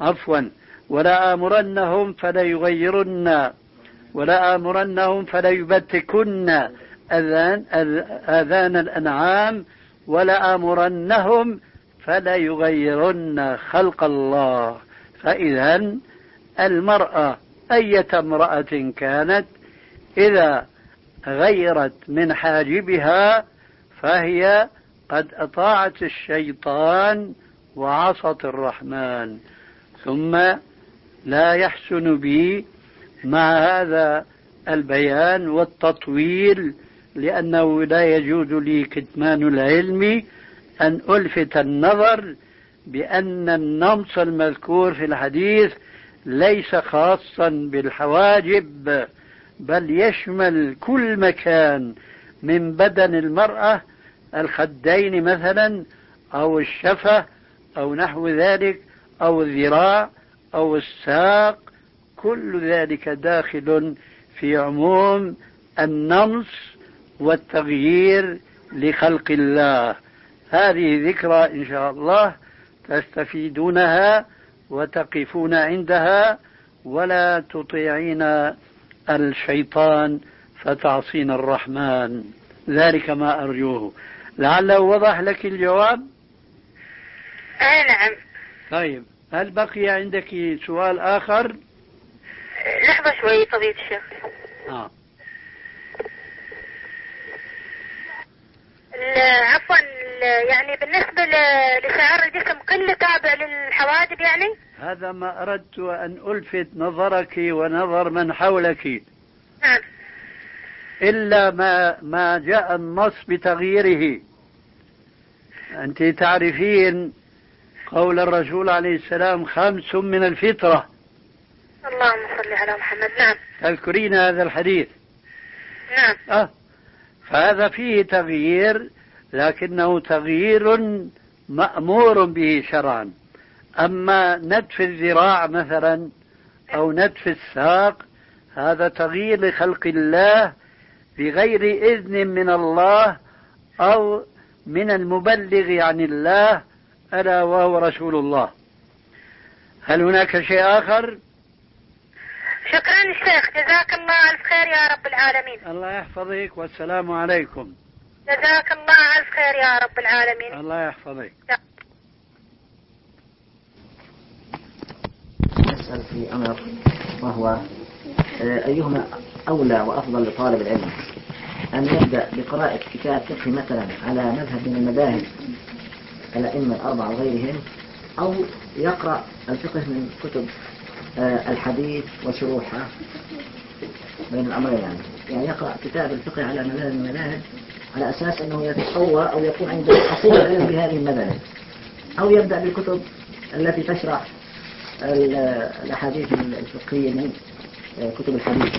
فلا يبتكن آذان الأنعام ولآمرنهم فلا يغيرن خلق الله. فإذا المرأة أية امرأة كانت إذا غيرت من حاجبها فهي قد أطاعت الشيطان وعصت الرحمن. ثم لا يحسن بي مع هذا البيان والتطويل لأنه لا يجوز لي كتمان العلم أن ألفت النظر بأن النمص المذكور في الحديث ليس خاصا بالحواجب بل يشمل كل مكان من بدن المرأة، الخدين مثلا أو الشفة أو نحو ذلك أو الذراع أو الساق، كل ذلك داخل في عموم النمص والتغيير لخلق الله. هذه ذكرى إن شاء الله تستفيدونها وتقفون عندها ولا تطيعين الشيطان فتعصين الرحمن. ذلك ما أرجوه. لعله وضح لك الجواب. نعم. طيب، هل بقي عندك سؤال آخر؟ لحظة شوي فضيلة الشيخ. عفوا، يعني بالنسبة لشعر الجسم كله تابع للحواجب يعني؟ هذا ما أردت أن ألفت نظرك ونظر من حولك. نعم. إلا ما جاء النص بتغييره. أنت تعرفين قول الرسول عليه السلام 5 من الفطرة. اللهم صل على محمد. نعم. تذكرين هذا الحديث؟ نعم. فهذا فيه تغيير لكنه تغيير مأمور به شرعا. أما نتف الذراع مثلا أو نتف الساق هذا تغيير لخلق الله بغير إذن من الله أو من المبلغ عن الله ألا وهو رسول الله. هل هناك شيء آخر؟ شكرا الشيخ، جزاك الله ألف خير يا رب العالمين. الله يحفظك والسلام عليكم. جزاك الله ألف خير يا رب العالمين. الله يحفظك. نسأل في أمر وهو أيهما أولى وأفضل لطالب العلم، أن يبدأ بقراءة كتاب فقه مثلا على مذهب من المذاهب الأئمة الأربعة وغيرهم، أو يقرأ الفقه من كتب الحديث وشروحها بين الأمرين؟ يعني يقرأ كتاب الفقه على مذاهب من المذاهب على أساس أنه يتقوى أو يكون عنده أصيل العلم بهذه المذاهب، أو يبدأ بالكتب التي تشرح الأحاديث الفقهية من كتب الحديث.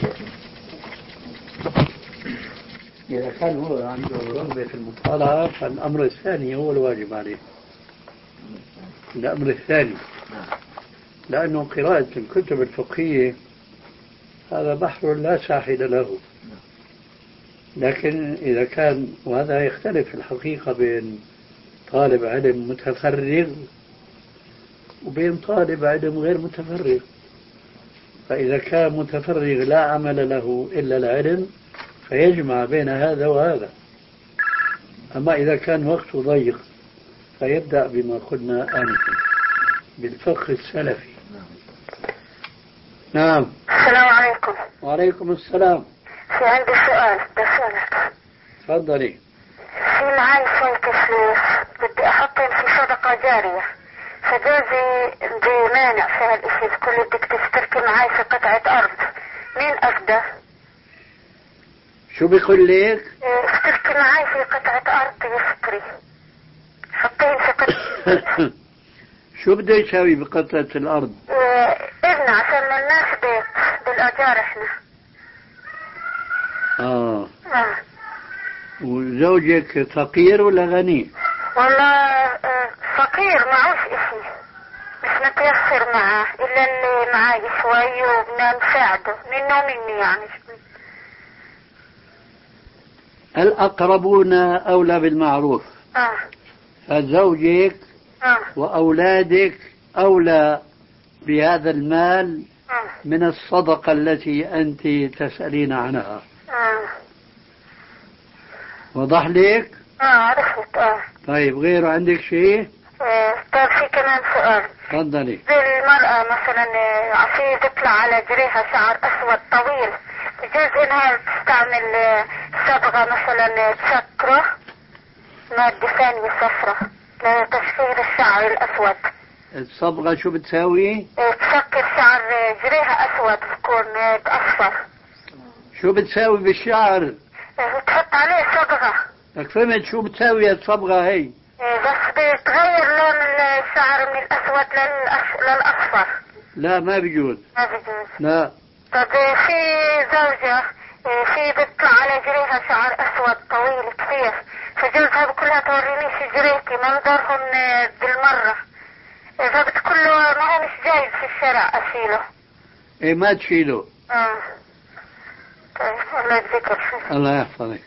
إذا كان هو عنده رغبة في المطالعة فالأمر الثاني هو الواجب عليه. الأمر الثاني، لأنه قراءة الكتب الفقهية هذا بحر لا ساحل له، لكن إذا كان، وهذا يختلف في الحقيقة بين طالب علم متفرغ وبين طالب علم غير متفرغ. فإذا كان متفرغ لا عمل له إلا العلم فيجمع بين هذا وهذا. أما إذا كان وقته ضيق فيبدأ بما قلنا آنفا بالفقه السلفي. نعم. السلام عليكم. وعليكم السلام. في عندي سؤال بسألك. تفضلي. في معي شيء كشيخ بدي أحطهم في صدقة جارية، فجوزي بمانع في هالإشي، بكل بدك تشتركي معي في قطعة أرض، مين أفضل؟ شو بيقول لك؟ اشتركي معي في قطعة أرض يسكري، حطيهم في قطعة. شو بده يساوي بقطعة الأرض؟ ابن عشان الناس بيت بالأجار احنا. وزوجك فقير ولا غني؟ والله فقير معوش اشي، مش متيسر معاه الا اللي معاي شوي وبدنا نساعده منه ومني يعني. الأقربون أولى بالمعروف. فزوجك وأولادك أولى بهذا المال من الصدقة التي أنت تسألين عنها. وضح لك؟ عرفت. طيب غيره عندك شيء؟ طيب في كمان سؤال. تفضلي. المرأة مثلا عصير تطلع على جريها شعر أسود طويل، يجوز إنها تستعمل صبغة مثلا تسكره، مادة ثانية صفرة لتسكير الشعر الأسود. الصبغة شو بتساوي؟ تسكر شعر جريها أسود بكون أصفر. شو بتساوي بالشعر؟ تحط عليه صبغة. لك فهمت شو بتساوي الصبغة هي؟ بس بتغير لون الشعر من الأسود للأصفر. لا ما بيجوز. ما بيجوز. لا. طب في زوجة في بتطلع على جريها شعر أسود طويل كثير، فجوزها بكلها تورينيش جريتي منظرهم بالمرة، فبتقول له ما هو مش جايز في الشارع أشيله. ايه ما تشيله. طيب الله يجزيك. الله يحفظك.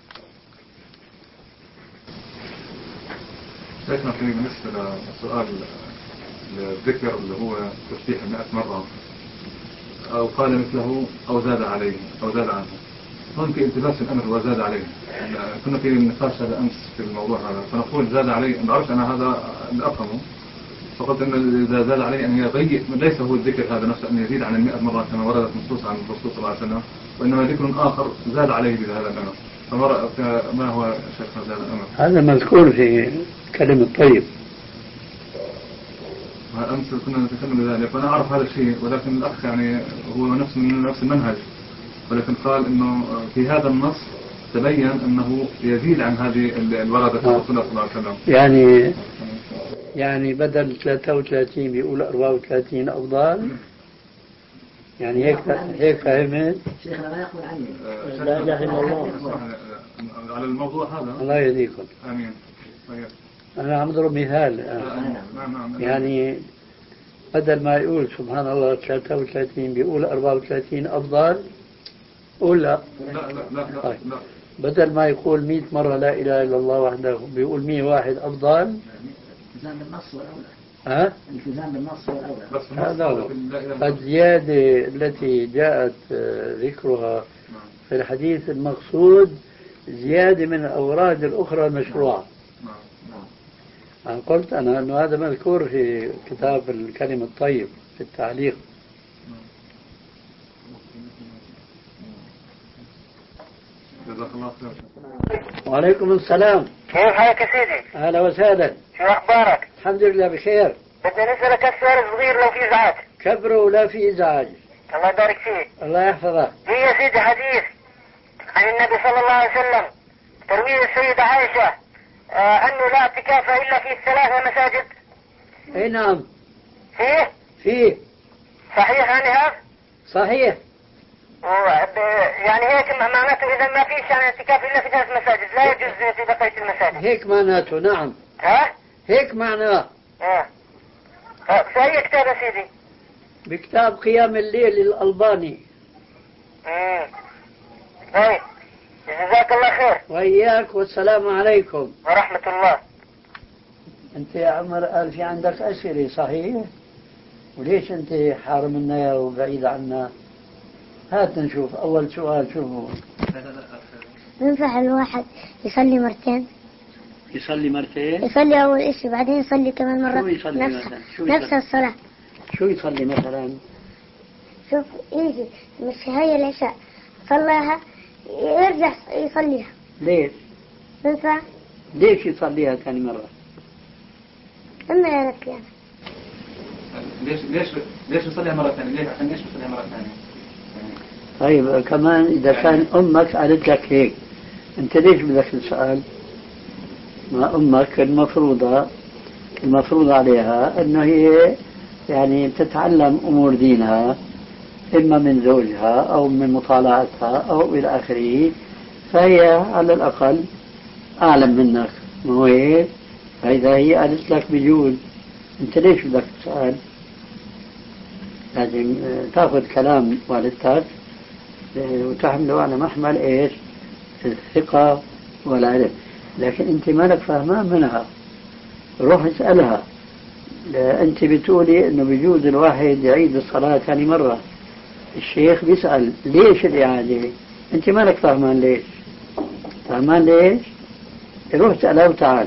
شيخنا في بالنسبة للسؤال الذكر اللي هو تسبيح 100 مرة أو قال مثله أو زاد عليه أو زاد عنه، هون في التباس الأمر وزاد عليه. كنا في نقاش هذا أمس في الموضوع هذا، فنقول زاد عليه، ما بعرفش أنا هذا اللي أفهمه، فقلت أن إذا زاد عليه أن يغير، ليس هو الذكر هذا نفسه أن يزيد عن 100 مرة كما وردت نصوص عن الرسول صلى الله عليه وسلم، وإنما ذكر آخر زاد عليه بهذا الأمر. ما هو شيخنا هذا الأمر؟ هذا مذكور في كلمة طيب. أمس كنا نتكلم بذلك، فأنا أعرف هذا الشيء، ولكن الأخ يعني هو نفس المنهج، ولكن قال إنه في هذا النص تبين أنه يزيد عن هذه الوردة الرسول صلى الله عليه وسلم. يعني بدل 33 بيقول 34 أفضل. يعني هيك فهمت؟ شيخنا ما يقول عني. لا إله إلا الله. على الموضوع هذا. الله يهديكم. آمين. طيب. أنا عم أضرب مثال. يعني بدل ما يقول سبحان الله 33 بيقول 34 أفضل. قول لا. لا. طيب. بدل ما يقول 100 مرة لا إله إلا الله وحده بيقول 101 أفضل. التزام بالنص والأولى. التزام بالنص والأولى. هذا هو. الزيادة التي جاءت ذكرها في الحديث المقصود زيادة من الأوراد الأخرى المشروعة. أنا قلت أنه هذا مذكور في كتاب الكلم الطيب في التعليق. جزاك الله خير. وعليكم السلام. كيف حالك يا سيدي؟ أهلا وسهلا. شو أخبارك؟ الحمد لله بخير. بدنا نسألك السؤال صغير لو في إزعاج. كبره ولا في إزعاج. الله يبارك فيك. الله يحفظك. في يا سيدي حديث عن النبي صلى الله عليه وسلم ترويه السيدة عائشة أنه لا اعتكاف إلا في الثلاثة مساجد. اي نعم. فيه صحيح يعني هذا؟ صحيح. يعني هيك معناته إذا ما فيش يعني اعتكاف إلا في 3 مساجد لا يجوز في بقية المساجد. هيك معناته نعم. هيك معناه. في أي كتاب يا سيدي؟ بكتاب قيام الليل الألباني. طيب جزاك الله خير. وإياك، والسلام عليكم ورحمة الله. أنت يا عمر قال في عندك أسئلة صحيح؟ وليش أنت حارمنا وبعيد عنا؟ هات نشوف أول سؤال شوفوا. ينفع الواحد يصلي مرتين؟ يصلي مرتين؟ يصلي أول إشي بعدين يصلي كمان مرة. شو يصلي مثلا؟ نفس الصلاة. شو يصلي مثلا؟ شوف يجي مش هي العشاء صلىها يرجع يصليها. ليش؟ ينفع؟ ليش يصليها ثاني مرة؟ إما يا رب يعني. ليش يصليها مرة ثانية؟ ليش عشان ليش يصليها مرة ثانية؟ طيب كمان إذا كان أمك قالت لك هيك أنت ليش بدك تسأل؟ ما أمك المفروض عليها أنه هي يعني تتعلم أمور دينها إما من زوجها أو من مطالعتها أو إلى آخره، فهي على الأقل أعلم منك، مو هيك؟ فإذا هي قالت لك بجوز أنت ليش بدك تسأل؟ لازم تأخذ كلام والدتك وتحمله على محمل إيش؟ الثقة والعلم. لكن أنت مالك فاهمان منها، روح اسألها. أنت بتقولي أنه بيجوز الواحد يعيد الصلاة ثاني مرة، الشيخ بيسأل ليش الإعادة؟ أنت مالك فاهمان ليش؟ فاهمان ليش؟ روح اسألها وتعال.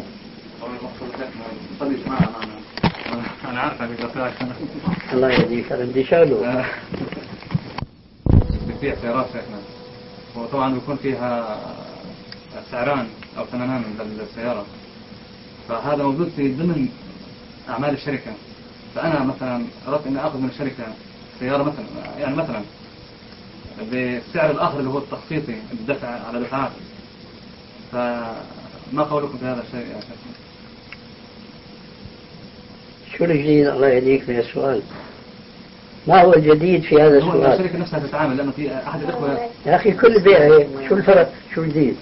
أنا عارفة الله يهديك، أنا بدي شغله. بتبيع سيارات شيخنا، وطبعا بيكون فيها سعران أو ثمنان للسيارة، فهذا موجود في ضمن أعمال الشركة. فأنا مثلا أردت أن أخذ من الشركة سيارة مثلا بالسعر الآخر اللي هو التخصيصي الدفع على دفعات، فما قولكم في هذا الشيء يا شيخنا؟ شو الجديد الله يهديك في السؤال؟ ما هو الجديد في هذا السؤال؟ الشركة نفسها تتعامل، لأنه في أحد الأخوة يا أخي كل بيع هيك، شو الفرق؟ شو الجديد؟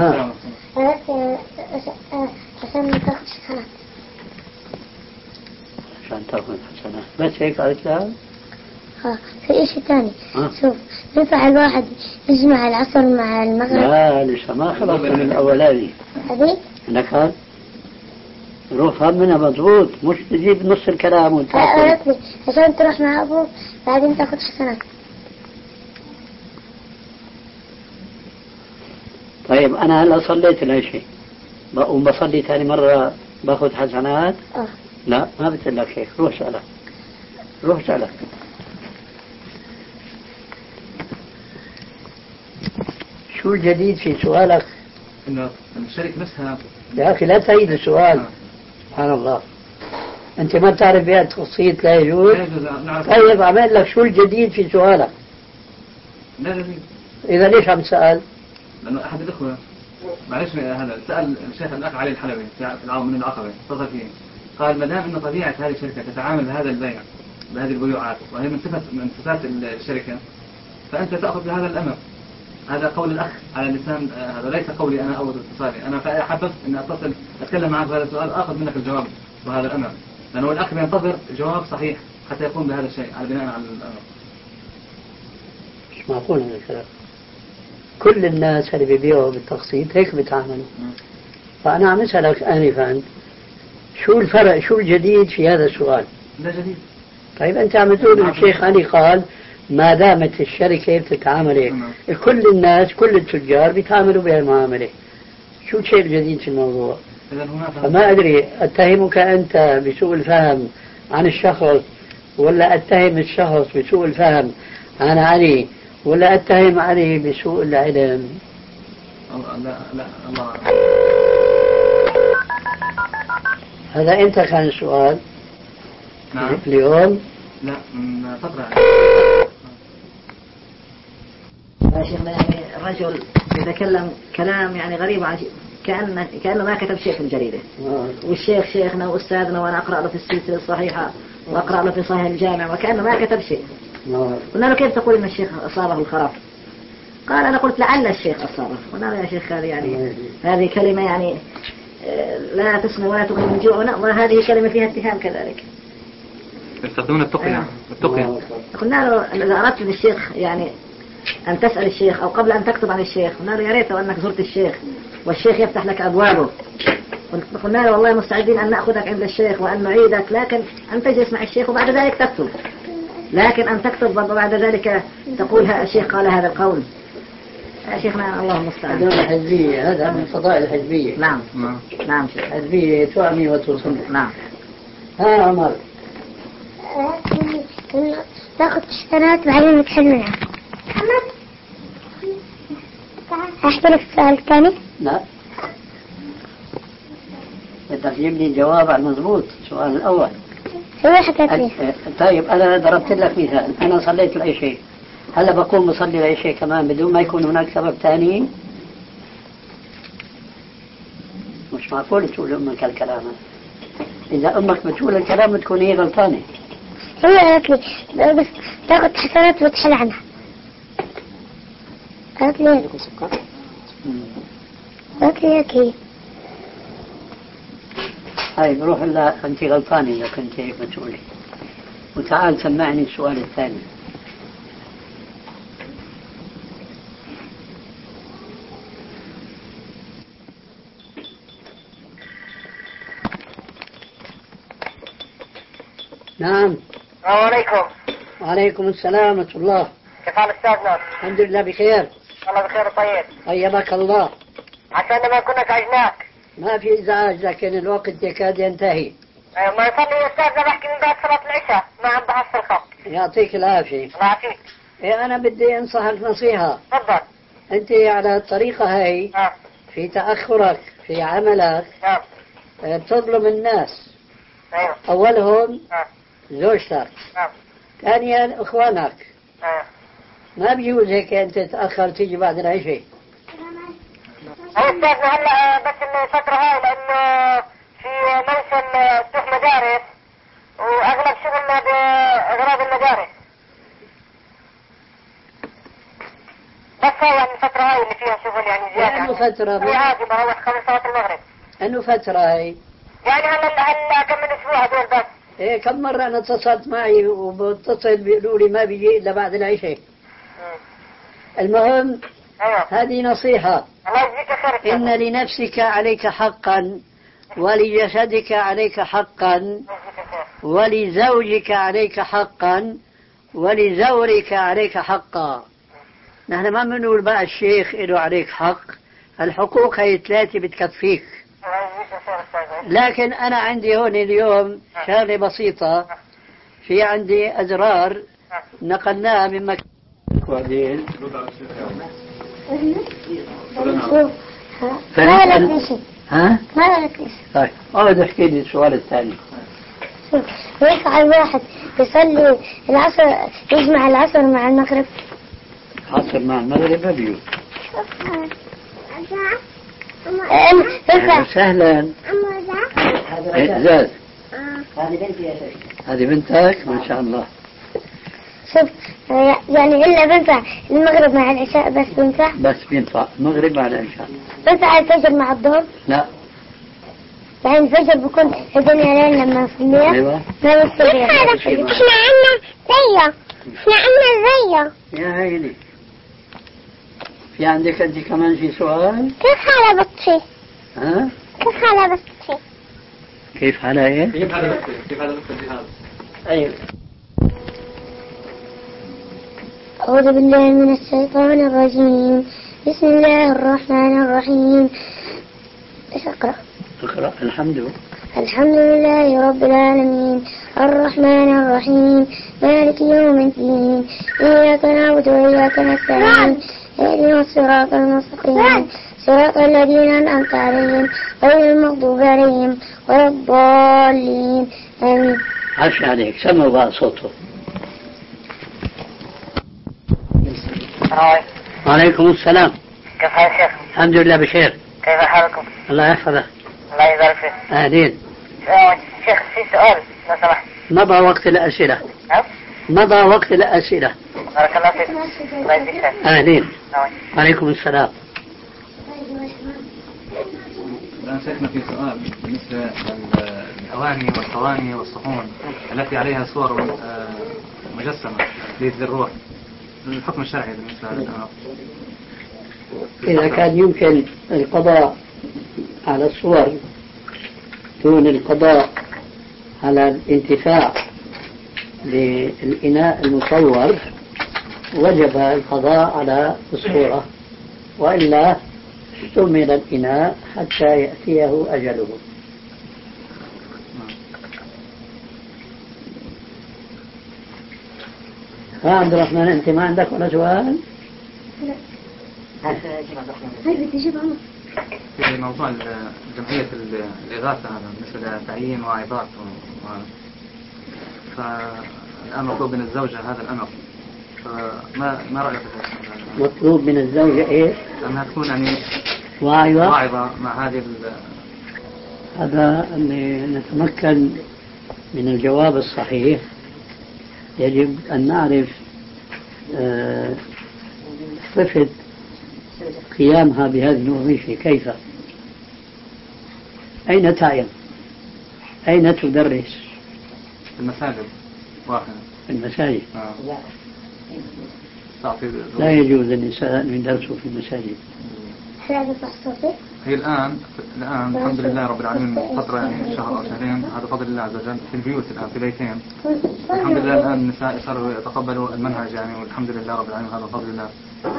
عشان ما تاخذش حسنات. عشان تاخذ حسنات بس هيك قالت لها؟ في إشي تاني. شوف ينفع الواحد يجمع العصر مع المغرب؟ لا لسه ما خلص من الأولاني. هذيك؟ لك روح فهم منها مضبوط، مش تجيب نص الكلام وتاكل. عشان تروح مع أبوك بعدين تاخذ حسنات. طيب أنا هلا صليت العشاء وبصلي ثاني مرة باخذ حسنات؟ لا ما بتقول لك هيك، روح سألك. شو الجديد في سؤالك؟ إنه الشركة نفسها يا أخي لا تعيد السؤال. سبحان الله، أنت ما تعرف بها التخصيص لا يجوز. طيب أعمل لك شو الجديد في سؤالك؟ لا جديد. إذا ليش عم تسأل؟ لأنه أحد الأخوة معلش هذا سأل الشيخ الأخ علي الحلبي في العام من العقبة اتصل فيه، قال ما دام أن طبيعة هذه الشركة تتعامل بهذا البيع بهذه البيوعات وهي من صفات الشركة، فأنت تأخذ بهذا الأمر. هذا قول الأخ على لسان هذا، ليس قولي أنا أو اتصالي أنا. حببت أن أتصل أتكلم معك بهذا السؤال، أخذ منك الجواب وهذا الأمر، لأنه الأخ ينتظر جواب صحيح حتى يقوم بهذا الشيء على بناء على الأمر. مش معقول هذا الكلام. كل الناس اللي بيبيعوا بالتقسيط هيك بيتعاملوا. فأنا عم أسألك آنفا شو الفرق، شو الجديد في هذا السؤال؟ لا جديد. طيب أنت عم تقول الشيخ علي قال ما دامت الشركة بتتعامل هيك، كل الناس كل التجار بيتعاملوا بهالمعاملة، شو الشيء الجديد في الموضوع؟ فما أدري أتهمك أنت بسوء الفهم عن الشخص، ولا أتهم الشخص بسوء الفهم عن علي، ولا أتهم علي بسوء العلم؟ لا الله. هذا أنت كان السؤال؟ نعم. اليوم؟ لا من فترة. يا شيخنا يعني الرجل يتكلم كلام يعني غريب عن كأنه ما كتب شيء في الجريدة. والشيخ شيخنا وأستاذنا وأنا أقرأ له في السلسلة الصحيحة وأقرأ له في صحيح الجامع وكأنه ما كتب شيء. قلنا له كيف تقول إن الشيخ أصابه الخرف؟ قال أنا قلت لعل الشيخ أصابه. قلنا له يا شيخ هذه يعني هذه كلمة يعني لا تسمى ولا تغني من جوع، وهذه كلمة فيها اتهام كذلك. يستخدمون التقية. قلنا له إذا أردت للشيخ يعني أن تسأل الشيخ أو قبل أن تكتب عن الشيخ، قلنا له يا ريت لو أنك زرت الشيخ والشيخ يفتح لك أبوابه. قلنا له والله مستعدين أن نأخذك عند الشيخ وأن نعيدك، لكن أن تجلس مع الشيخ وبعد ذلك تكتب. لكن أن تكتب وبعد ذلك تقول الشيخ قال هذا القول، يا شيخنا الله المستعان. هذا الحزبية، هذا من فضائل الحزبية. نعم نعم شيخ. الحزبية تعمي وتصم. نعم. ها عمر. تاخذ حسنات بعدين تحل منها. أحكي لك السؤال الثاني؟ لا، بدك تجيب لي جواب على المضبوط السؤال الأول. هو حكيت لي. طيب أنا ضربت لك مثال، أنا صليت لأي شيء، هلا بكون مصلي لأي شيء كمان بدون ما يكون هناك سبب ثاني؟ مش معقول تقول أمك الكلام. إذا أمك بتقول الكلام بتكون هي غلطانة. هي قالت لي بس تاخذ حسنات وتحل عنها. قالت لي هيك هي. طيب روح لا، أنت غلطانة إذا كنت هيك بتقولي. وتعال سمعني السؤال الثاني. نعم. السلام عليكم. وعليكم السلام ورحمة الله. كيف حال أستاذنا؟ الحمد لله بخير. الله بخير وطيب. طيبك الله. عشان ما كنا ازعجناك. ما في ازعاج، لكن الوقت يكاد ينتهي. ما يصلي يا أستاذنا بحكي من بعد صلاة العشاء، ما عم بحصل خط. يعطيك العافية. الله يعافيك. أنا بدي أنصحك نصيحة. تفضل. أنت على الطريقة هاي في تأخرك في عملك بتظلم الناس. أيوه. أولهم زوجتك. ثانيا إخوانك. ما بيجوز هيك أنت تتأخر تيجي بعد العشاء. أي أستاذنا هلا بس الفترة هاي لأنه في موسم فتح مدارس وأغلب شغلنا بأغراض المدارس. بس هاي يعني الفترة هاي اللي فيها شغل يعني زيادة. أنه فترة هي عادي بروح 5 صلاة المغرب. أنه فترة هاي. يعني هلا كم من أسبوع هدول بس. إيه كم مرة أنا اتصلت معي وبتصل بيقولوا لي ما بيجي إلا بعد العشاء. المهم هذه نصيحة. إن لنفسك عليك حقا، ولجسدك عليك حقا، ولزوجك عليك حقا، ولزورك عليك حقا. نحن ما بنقول بقى الشيخ له عليك حق، الحقوق هي 3 بتكفيك. لكن أنا عندي هون اليوم شغلة بسيطة، في عندي أزرار نقلناها من مكان. وبعدين ما قالت شيء. ها؟ ما قالت شيء. طيب اقعد احكي لي السؤال الثاني. ويفعل واحد يصلي العصر، يجمع العصر مع المغرب. عصر مع المغرب ما بيجوز. سهلا. هذا زاد. هذه بنتي يا شيخ. هذه بنتك ما شاء الله. شوف يعني إلا بنفع المغرب مع العشاء بس بنفع. بس بينفع المغرب مع العشاء. بنفع الفجر مع الظهر. لا. يعني الفجر بكون الدنيا ليل لما نصليها. ايوه. ما بتصير. احنا عنا زيه. احنا عنا زيه. يا عيني. في عندك انت كمان في سؤال؟ كيف حالة بطي؟ ها؟ كيف حالة بطي؟ كيف حالة ايه؟ كيف حالة بطي؟ كيف حالة بطي الجهاز؟ ايوه. أعوذ بالله من الشيطان الرجيم. بسم الله الرحمن الرحيم. ايش اقرأ؟ اقرأ. الحمد لله رب العالمين الرحمن الرحيم مالك يوم الدين إياك نعبد وإياك نستعين اهدنا الصراط المستقيم صراط الذين أنعمت عليهم غير المغضوب عليهم ولا الضالين آمين. عاش عليك. سمعوا بقى صوته. وعليكم السلام. كيف حال الشيخ؟ الحمد لله بخير. كيف حالكم؟ الله يحفظك. الله يبارك فيك. أهلين. شيخ في سؤال لو سمحت. مضى وقت الأسئلة. مضى وقت الأسئلة. بارك الله فيك. الله يجزيك خير. أهلين. وعليكم السلام. الآن شيخنا في سؤال بالنسبة للأواني والصواني والصحون التي عليها صور مجسمة لذي الروح، الحكم الشرعي بالنسبة للأمر. إذا كان يمكن القضاء على الصور دون القضاء على الانتفاع بالإناء المصور وجب القضاء على الصورة، وإلا استعمل الإناء حتى يأتيه أجله. عبد الرحمن أنت ما عندك ولا سؤال؟ في موضوع جمعية الإغاثة هذا بالنسبة لتعيين واعظات فالآن مطلوب من الزوجة هذا الأمر، فما رأيك في مطلوب من الزوجة إيه؟ أنها تكون يعني واعظة مع هذه هذا اللي نتمكن من الجواب الصحيح. يجب أن نعرف صفة قيامها بهذه الوظيفة كيف، أين تعلم، أين تدرس؟ في المساجد واحدة. في المساجد. لا يجوز للنساء أن يدرسوا في المساجد. هي الآن الحمد لله رب العالمين فترة يعني شهر أو شهرين، هذا فضل الله عز وجل في البيوت الآن في بيتين الحمد لله. الآن النساء صاروا يتقبلوا المنهج يعني والحمد لله رب العالمين، هذا فضل الله.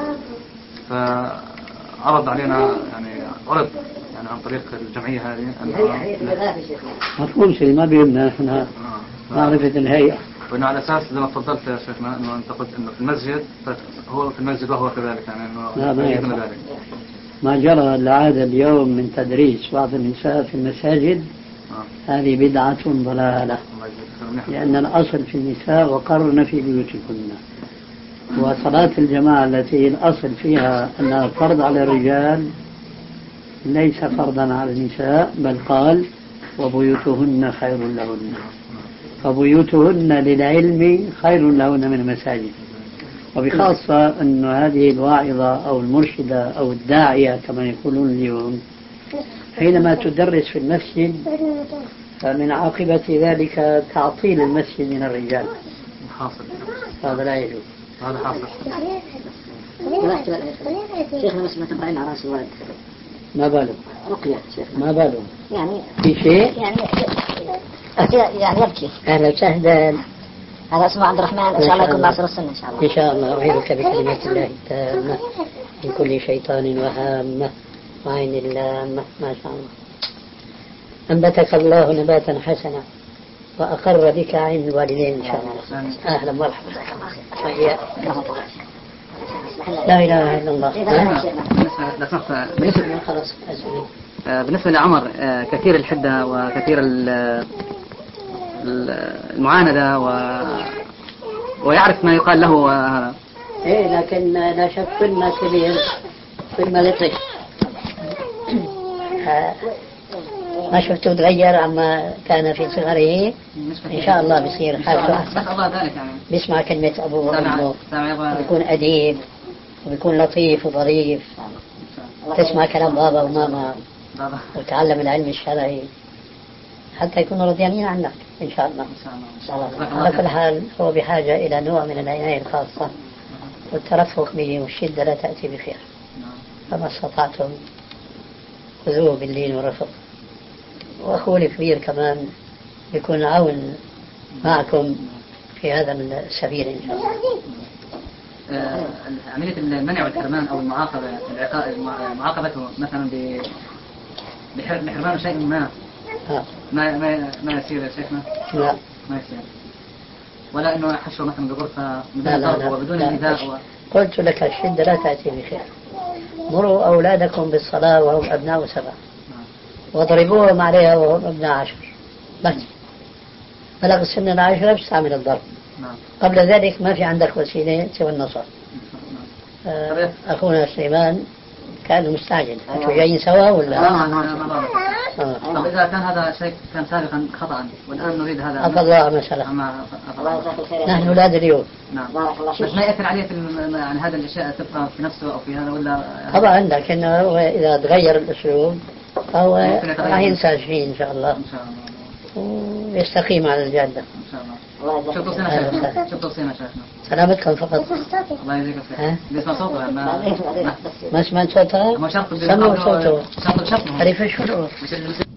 فعرض علينا يعني عرض يعني عن طريق الجمعية هذه مفهوم شيء ما بيهمنا احنا معرفة الهيئة، وإنه على أساس زي ما تفضلت يا شيخنا إنه أنت قلت إنه في المسجد هو في المسجد وهو كذلك يعني إنه لا ما جرى العادة اليوم من تدريس بعض النساء في المساجد هذه بدعة ضلالة، لأن الأصل في النساء وقرن في بيوتكن، وصلاة الجماعة التي الأصل فيها أنها فرض على الرجال ليس فرضا على النساء، بل قال وبيوتهن خير لهن، فبيوتهن للعلم خير لهن من المساجد. وبخاصة أن هذه الواعظة أو المرشدة أو الداعية كما يقولون اليوم حينما تدرس في المسجد فمن عاقبة ذلك تعطيل المسجد من الرجال، هذا لا يجوز. هذا حاصل. شيخنا بس ما تقرأين على راس الولد. ما باله؟ رقية شيخنا. ما باله؟ يعني في شيء؟ يعني يبكي. أهلا وسهلا. هذا اسمه عبد الرحمن إن شاء الله يكون ناصر السنة إن شاء الله. إن شاء الله. أعيذك بكلمات الله التامة من كل شيطان وهامة وعين اللامة. ما شاء الله. أنبتك الله نباتا حسنا وأقر بك عين الوالدين إن شاء الله. أهلا مرحبا. لا إله إلا الله. بالنسبة لعمر كثير الحدة وكثير المعاندة ويعرف ما يقال له هذا. إيه لكن لا شك كل ما كبير كل ما لطف. ما شفته تغير عما كان في صغره. إن شاء الله بيصير حالته أحسن. بيسمع كلمة أبوه وأمه، بيكون أديب وبيكون لطيف وظريف، تسمع كلام بابا وماما وتعلم العلم الشرعي حتى يكونوا راضيين عنك إن شاء الله. على كل حال هو بحاجة إلى نوع من العناية الخاصة والترفق به، والشدة لا تأتي بخير، فما استطعتم خذوه باللين والرفق. وأخوه الكبير كمان يكون عون معكم في هذا السبيل إن شاء الله. عملية المنع والحرمان أو المعاقبة معاقبته مثلا بحرمان شيء ما يصير يا شيخنا؟ لا ما يصير، ولا إنه حشره مثلا بغرفة بدون ضرب وبدون إيذاء. قلت لك الشدة لا تأتي بخير. مروا أولادكم بالصلاة وهم أبناء 7 واضربوهم عليها وهم أبناء 10 بس. بلغ سن 10 بتستعمل الضرب. قبل ذلك ما في عندك وسيلة سوى النصر. أخونا سليمان كان مستعجل. أنتوا جايين سوا ولا؟ طب إذا كان هذا شيء كان سابقا خطأ والآن نريد هذا. عفى الله مسألة. نحن أولاد اليوم. نعم. بس ما يأثر عليه في يعني هذا الأشياء تبقى في نفسه أو في هذا ولا؟ طبعا لكنه إذا تغير الأسلوب فهو راح ينسى شيء إن شاء الله. إن شاء الله. ويستقيم على الجادة. إن شاء الله. شو توصينا شيخنا؟ شو توصينا شيخنا؟ سلامتكم فقط. الله يجزيك الخير. نسمع صوتها ما سمعت صوتها؟ ما شرط سمعوا صوته. شرط عرف شو